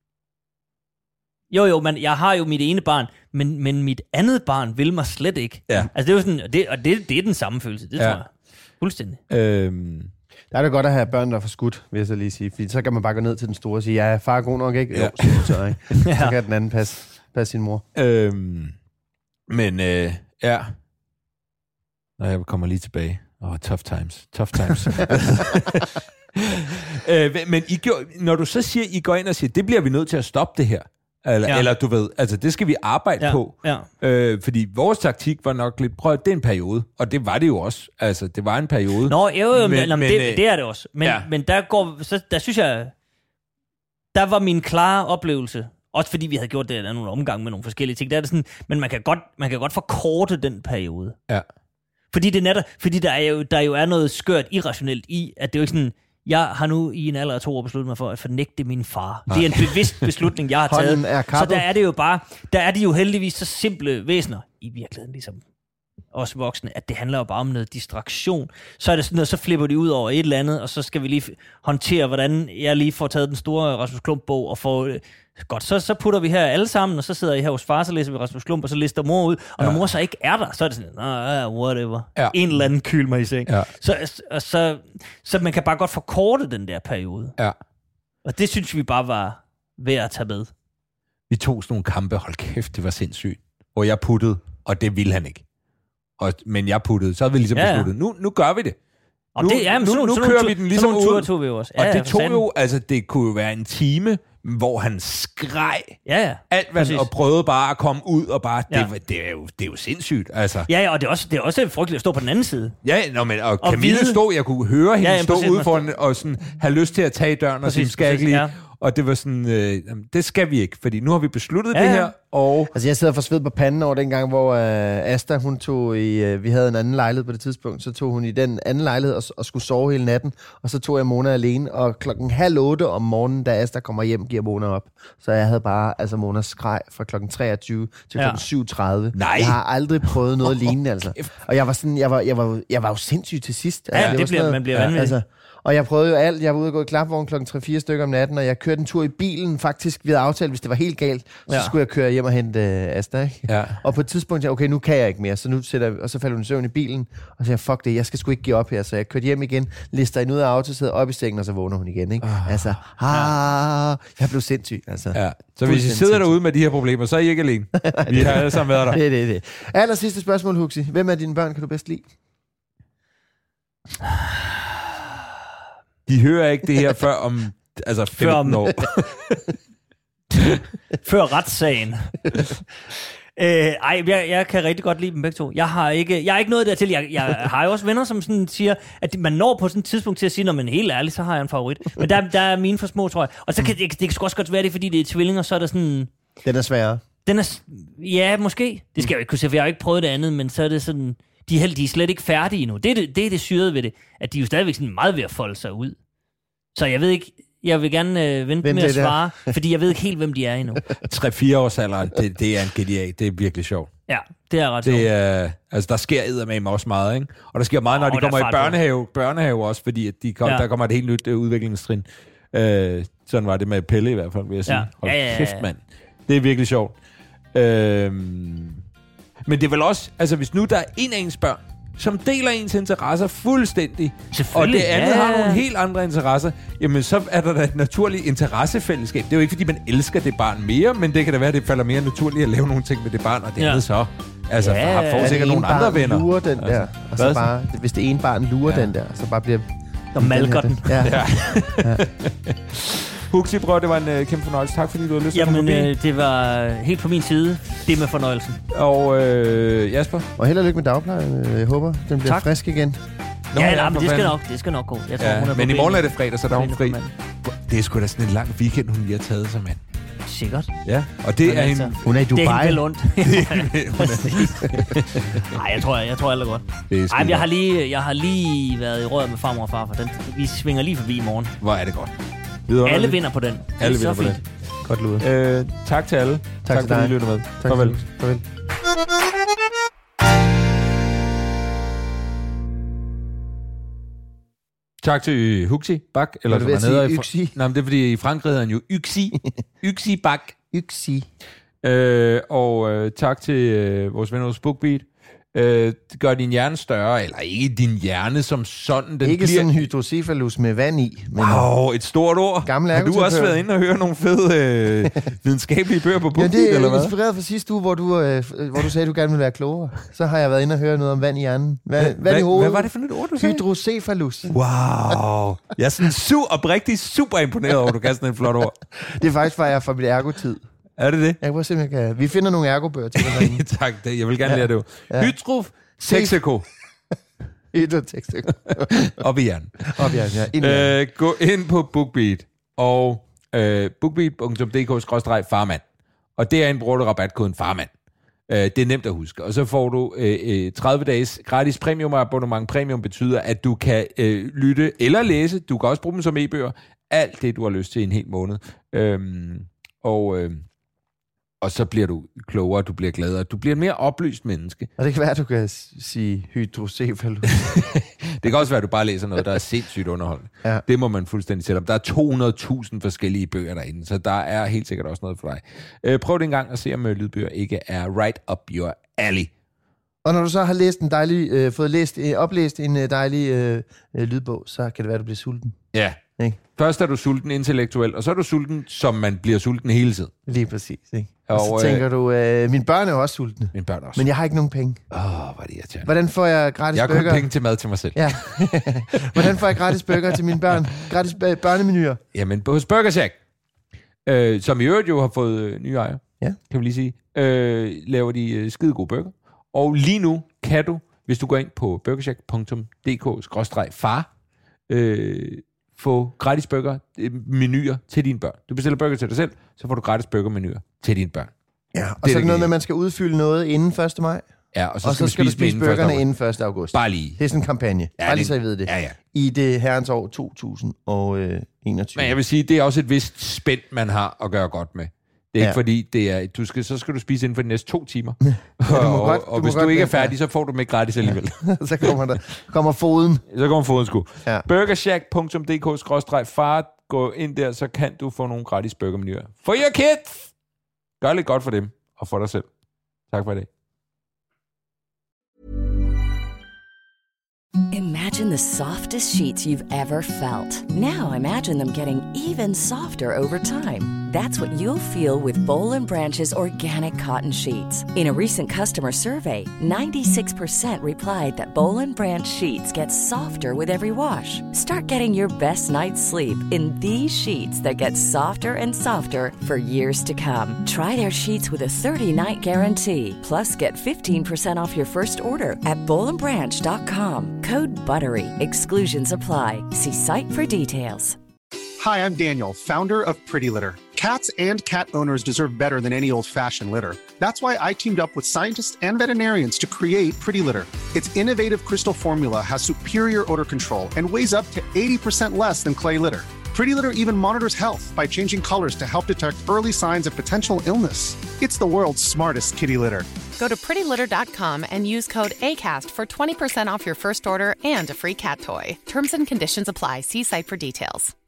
Speaker 5: men jeg har jo mit ene barn, men mit andet barn vil mig slet ikke. Ja. Altså det er jo sådan, det er den samme følelse, det tror jeg. Fuldstændig.
Speaker 4: Der er det godt at have børn, der er for skudt, vil jeg så lige sige. Fordi så kan man bare gå ned til den store og sige, ja, far er god nok, ikke? Ja. Jo, så ikke. Ja. Så kan den anden passe sin mor.
Speaker 3: Men ja. Nå, jeg kommer lige tilbage. Tough times. Men når du så siger, I går ind og siger, det bliver vi nødt til at stoppe det her. Eller du ved, altså det skal vi arbejde på. Ja. Fordi vores taktik var nok lidt, det er en periode. Og det var det jo også. Altså, det var en periode.
Speaker 5: Men det er det også. Men der synes jeg, der var min klare oplevelse, også fordi vi havde gjort det nogle omgang med nogle forskellige ting, der er det sådan, men man kan godt forkorte den periode. Ja. Fordi der jo er noget skørt irrationelt i, at det er jo ikke sådan, jeg har nu i en alder af 2 år besluttet mig for at fornægte min far. Det er en bevidst beslutning, jeg har taget. Så der er det jo bare, der er de jo heldigvis så simple væsener, i virkeligheden ligesom os voksne, at det handler jo bare om noget distraktion. Så er det sådan noget, så flipper de ud over et eller andet, og så skal vi lige håndtere, hvordan jeg lige får taget den store Rasmus Klump-bog, og får... Godt, så putter vi her alle sammen, og så sidder I her hos far, så læser vi Rasmus Klump, og så lister mor ud. Og når mor så ikke er der, så er det sådan, whatever. Ja. En eller anden kyl mig i seng. Ja. Så man kan bare godt forkorte den der periode. Ja. Og det synes vi bare var værd at tage med.
Speaker 3: Vi tog sådan nogle kampe, hold kæft, det var sindssygt. Og jeg puttede, og det ville han ikke. Men jeg puttede, så havde vi ligesom besluttet, nu gør vi det.
Speaker 5: Nu
Speaker 3: kører vi den ligesom ud.
Speaker 5: Tog vi også.
Speaker 3: Og det tog jo, altså det kunne jo være en time, hvor han skreg alt, hvad og prøvede bare at komme ud, og bare, det er jo sindssygt, altså.
Speaker 5: Ja, og det er også frygteligt at stå på den anden side.
Speaker 3: Ja, og Camille stod, jeg kunne høre hende stå ude foran, og sådan have lyst til at tage døren, og sige, skal jeg ikke lige... Og det var sådan, det skal vi ikke, fordi nu har vi besluttet det her, og...
Speaker 4: Altså, jeg sidder for sved på panden over den gang, hvor Asta, hun tog i... vi havde en anden lejlighed på det tidspunkt, så tog hun i den anden lejlighed og skulle sove hele natten, og så tog jeg Mona alene, og 7:30 om morgenen, da Asta kommer hjem, giver Mona op. Så jeg havde bare, altså Mona skreg fra 23 til 7:30.
Speaker 3: Nej!
Speaker 4: Jeg har aldrig prøvet noget lignende, altså. Og jeg var sådan, jeg var jo sindssyg til sidst. Altså,
Speaker 5: ja, det bliver, man bliver vanvittig. Altså,
Speaker 4: og jeg prøvede jo alt. Jeg var ude og gå i klapvogn 3-4 stykker om natten, og jeg kørte en tur i bilen. Faktisk, vi havde aftalt, hvis det var helt galt, så skulle jeg køre hjem og hente Asta, ikke? Ja. Og på et tidspunkt, okay, nu kan jeg ikke mere, så nu sætter jeg, og så falder hun i søvn i bilen, og så siger fuck det, jeg skal sgu ikke give op her. Så jeg kørte hjem igen, lister hende ud af auto, sidder op i sengen, og så vågner hun igen, ikke? Altså, jeg blev sindssyg, altså.
Speaker 3: Ja. Så hvis I sidder derude med de her problemer, så er I ikke alene. Vi har alle sammen været der.
Speaker 4: Det. Aller sidste spørgsmål, Huxi. Hvem af dine børn kan du bedst lide?
Speaker 3: De hører ikke det her før om 15 år.
Speaker 5: Før retssagen. Jeg kan rigtig godt lide dem begge to. Jeg har ikke noget dertil. Jeg har jo også venner, som sådan siger, at man når på sådan et tidspunkt til at sige, når man helt ærligt, så har jeg en favorit. Men der er mine for små, tror jeg. Og så kan det kan også godt være det, fordi det er tvillinger, så er der sådan...
Speaker 4: Den er sværere.
Speaker 5: Ja, måske. Det skal jeg jo ikke kunne se, for jeg har jo ikke prøvet det andet, men så er det sådan... De er slet ikke færdige endnu. Det er det syrede ved det, at de er jo stadigvæk sådan meget ved at folde sig ud. Så jeg ved ikke, jeg vil gerne vente med at svare, fordi jeg ved ikke helt, hvem de er endnu.
Speaker 3: 3-4 års alderen, det er en GDA, det er virkelig sjovt.
Speaker 5: Ja, det er ret sjovt.
Speaker 3: Altså, der sker eddermame også meget, ikke? Og der sker meget, når de kommer i børnehave også, fordi at der kommer et helt nyt udviklingstrin. Sådan var det med Pelle i hvert fald, vil jeg sige. Hold kæft, mand. Det er virkelig sjovt. Men det er vel også, altså hvis nu der er en af ens børn, som deler ens interesser fuldstændig, og det andet har nogle helt andre interesser, jamen så er der da et naturligt interessefællesskab. Det er jo ikke, fordi man elsker det barn mere, men det kan da være, at det falder mere naturligt at lave nogle ting med det barn, og det andet så. Altså, får sikkert nogle andre venner.
Speaker 4: Lurer den der, altså, og så bare, hvis det ene barn lurer den der, så bare bliver...
Speaker 5: Og malker den.
Speaker 4: Ja.
Speaker 3: Huxi, bror, det var en kæmpe fornøjelse. Tak, fordi du havde lyst til at komme forbi.
Speaker 5: Det var helt på min side. Det med fornøjelsen.
Speaker 3: Og Jasper?
Speaker 4: Og held og lykke med dagplejen. Jeg håber, den bliver frisk igen.
Speaker 5: Men det skal nok gå. Jeg tror,
Speaker 3: men i morgen er det fredag, så der er hun fri. Det er sgu da sådan en lang weekend, hun lige har taget sig, mand.
Speaker 5: Sikkert.
Speaker 3: Ja, og det er hende...
Speaker 4: Hun er i Dubai.
Speaker 5: Det er hende ondt. Nej, jeg tror alt er godt. Nej, jeg har lige været i røret med farmor og farfar. Vi svinger lige forbi i morgen.
Speaker 3: Hvor er det godt.
Speaker 5: Alle vinder på den.
Speaker 3: Alle vinder på den.
Speaker 4: Godt luret.
Speaker 3: Tak til alle. Tak
Speaker 4: til dig.
Speaker 3: Fordi I lyttede med.
Speaker 4: Farvel.
Speaker 3: Tak til Huxi Bak. Eller
Speaker 4: som han hedder Yxi.
Speaker 3: Nej, men det er fordi i Frankrig hedder han jo Yxi. Yxi Bak.
Speaker 4: Yxi.
Speaker 3: Og tak til vores venner hos BookBeat. Gør din hjerne større, eller ikke din hjerne som sådan. Den
Speaker 4: ikke sådan en hydrocephalus med vand i. Men
Speaker 3: et stort ord.
Speaker 4: Har
Speaker 3: du også været inde og høre nogle fede videnskabelige bøger på BookBeat,
Speaker 4: eller hvad?
Speaker 3: Ja,
Speaker 4: det er inspireret fra sidste uge, hvor du sagde, at du gerne ville være klogere. Så har jeg været inde og høre noget om vand i hjernen. Vand i hovedet.
Speaker 3: Hvad var det for et ord, du sagde?
Speaker 4: Hydrocephalus.
Speaker 3: Wow. Jeg er sådan oprigtigt super imponeret over, at du kan sådan et flot ord.
Speaker 4: Det er faktisk fra mit ergotid.
Speaker 3: Er det det?
Speaker 4: Jeg kan prøve at se, om jeg kan... Vi finder nogle ergobøger til dig.
Speaker 3: Tak, jeg vil gerne lære det jo. Ja. Hydrotexico.
Speaker 4: Hydrotexico.
Speaker 3: Op i hjernen.
Speaker 4: Ja.
Speaker 3: Gå ind på BookBeat og bookbeat.dk/farmand. Og derinde bruger du rabatkoden farmand. Det er nemt at huske. Og så får du 30 dages gratis premium abonnement. Premium betyder, at du kan lytte eller læse. Du kan også bruge dem som e-bøger. Alt det, du har lyst til i en hel måned. Og så bliver du klogere, du bliver gladere, du bliver et mere oplyst menneske.
Speaker 4: Og det kan være, at du kan sige hydrocephalus.
Speaker 3: Det kan også være, at du bare læser noget, der er sindssygt underholdende. Ja. Det må man fuldstændig sætte op. Der er 200.000 forskellige bøger derinde, så der er helt sikkert også noget for dig. Prøv det en gang at se, om lydbøger ikke er right up your alley.
Speaker 4: Og når du så har læst en dejlig, oplæst en dejlig lydbog, så kan det være, at du bliver sulten.
Speaker 3: Ja. Ikke? Først er du sulten intellektuelt, og så er du sulten, som man bliver sulten hele tiden.
Speaker 4: Lige præcis, ikke? Og så tænker du, mine børn er jo også sultne.
Speaker 3: Mine børn også.
Speaker 4: Men jeg har ikke nogen penge.
Speaker 3: Hvor er det irriterende.
Speaker 4: Hvordan får jeg gratis burger?
Speaker 3: Jeg har kun penge til mad til mig selv.
Speaker 4: Ja. Hvordan får jeg gratis burger til mine børn? Gratis børnemenuer?
Speaker 3: Jamen, hos Burger Shack, som i øvrigt jo har fået nye ejere, kan vi lige sige, laver de skide gode burger. Og lige nu kan du, hvis du går ind på burgershack.dk/far, få gratis burger-menuer til dine børn. Du bestiller burger til dig selv, så får du gratis burger-menuer til dine børn.
Speaker 4: Ja, og så er det noget med, at man skal udfylde noget inden 1. maj.
Speaker 3: Ja, og så
Speaker 4: skal du spise burgerne inden 1. august.
Speaker 3: Bare lige.
Speaker 4: Det er sådan en kampagne.
Speaker 3: Ja,
Speaker 4: bare lige så I ved det.
Speaker 3: Ja.
Speaker 4: I det herrens år 2021.
Speaker 3: Men jeg vil sige, det er også et vist spænd, man har at gøre godt med. Det er ikke fordi, det er, så skal du spise inden for de næste 2 timer. Og hvis du ikke er færdig, så får du dem ikke gratis alligevel.
Speaker 4: Så kommer foden.
Speaker 3: Så kommer foden sgu. Ja. Burgershack.dk/far. Gå ind der, så kan du få nogle gratis burgermenuer. For your kids! Gør lidt godt for dem, og for dig selv. Tak for i dag.
Speaker 6: Imagine the softest sheets you've ever felt. Now imagine them getting even softer over time. That's what you'll feel with Boll & Branch's organic cotton sheets. In a recent customer survey, 96% replied that Boll & Branch sheets get softer with every wash. Start getting your best night's sleep in these sheets that get softer and softer for years to come. Try their sheets with a 30-night guarantee. Plus, get 15% off your first order at bollandbranch.com. Code BUTTERY. Exclusions apply. See site for details.
Speaker 7: Hi, I'm Daniel, founder of Pretty Litter. Cats and cat owners deserve better than any old-fashioned litter. That's why I teamed up with scientists and veterinarians to create Pretty Litter. Its innovative crystal formula has superior odor control and weighs up to 80% less than clay litter. Pretty Litter even monitors health by changing colors to help detect early signs of potential illness. It's the world's smartest kitty litter.
Speaker 8: Go to prettylitter.com and use code ACAST for 20% off your first order and a free cat toy. Terms and conditions apply. See site for details.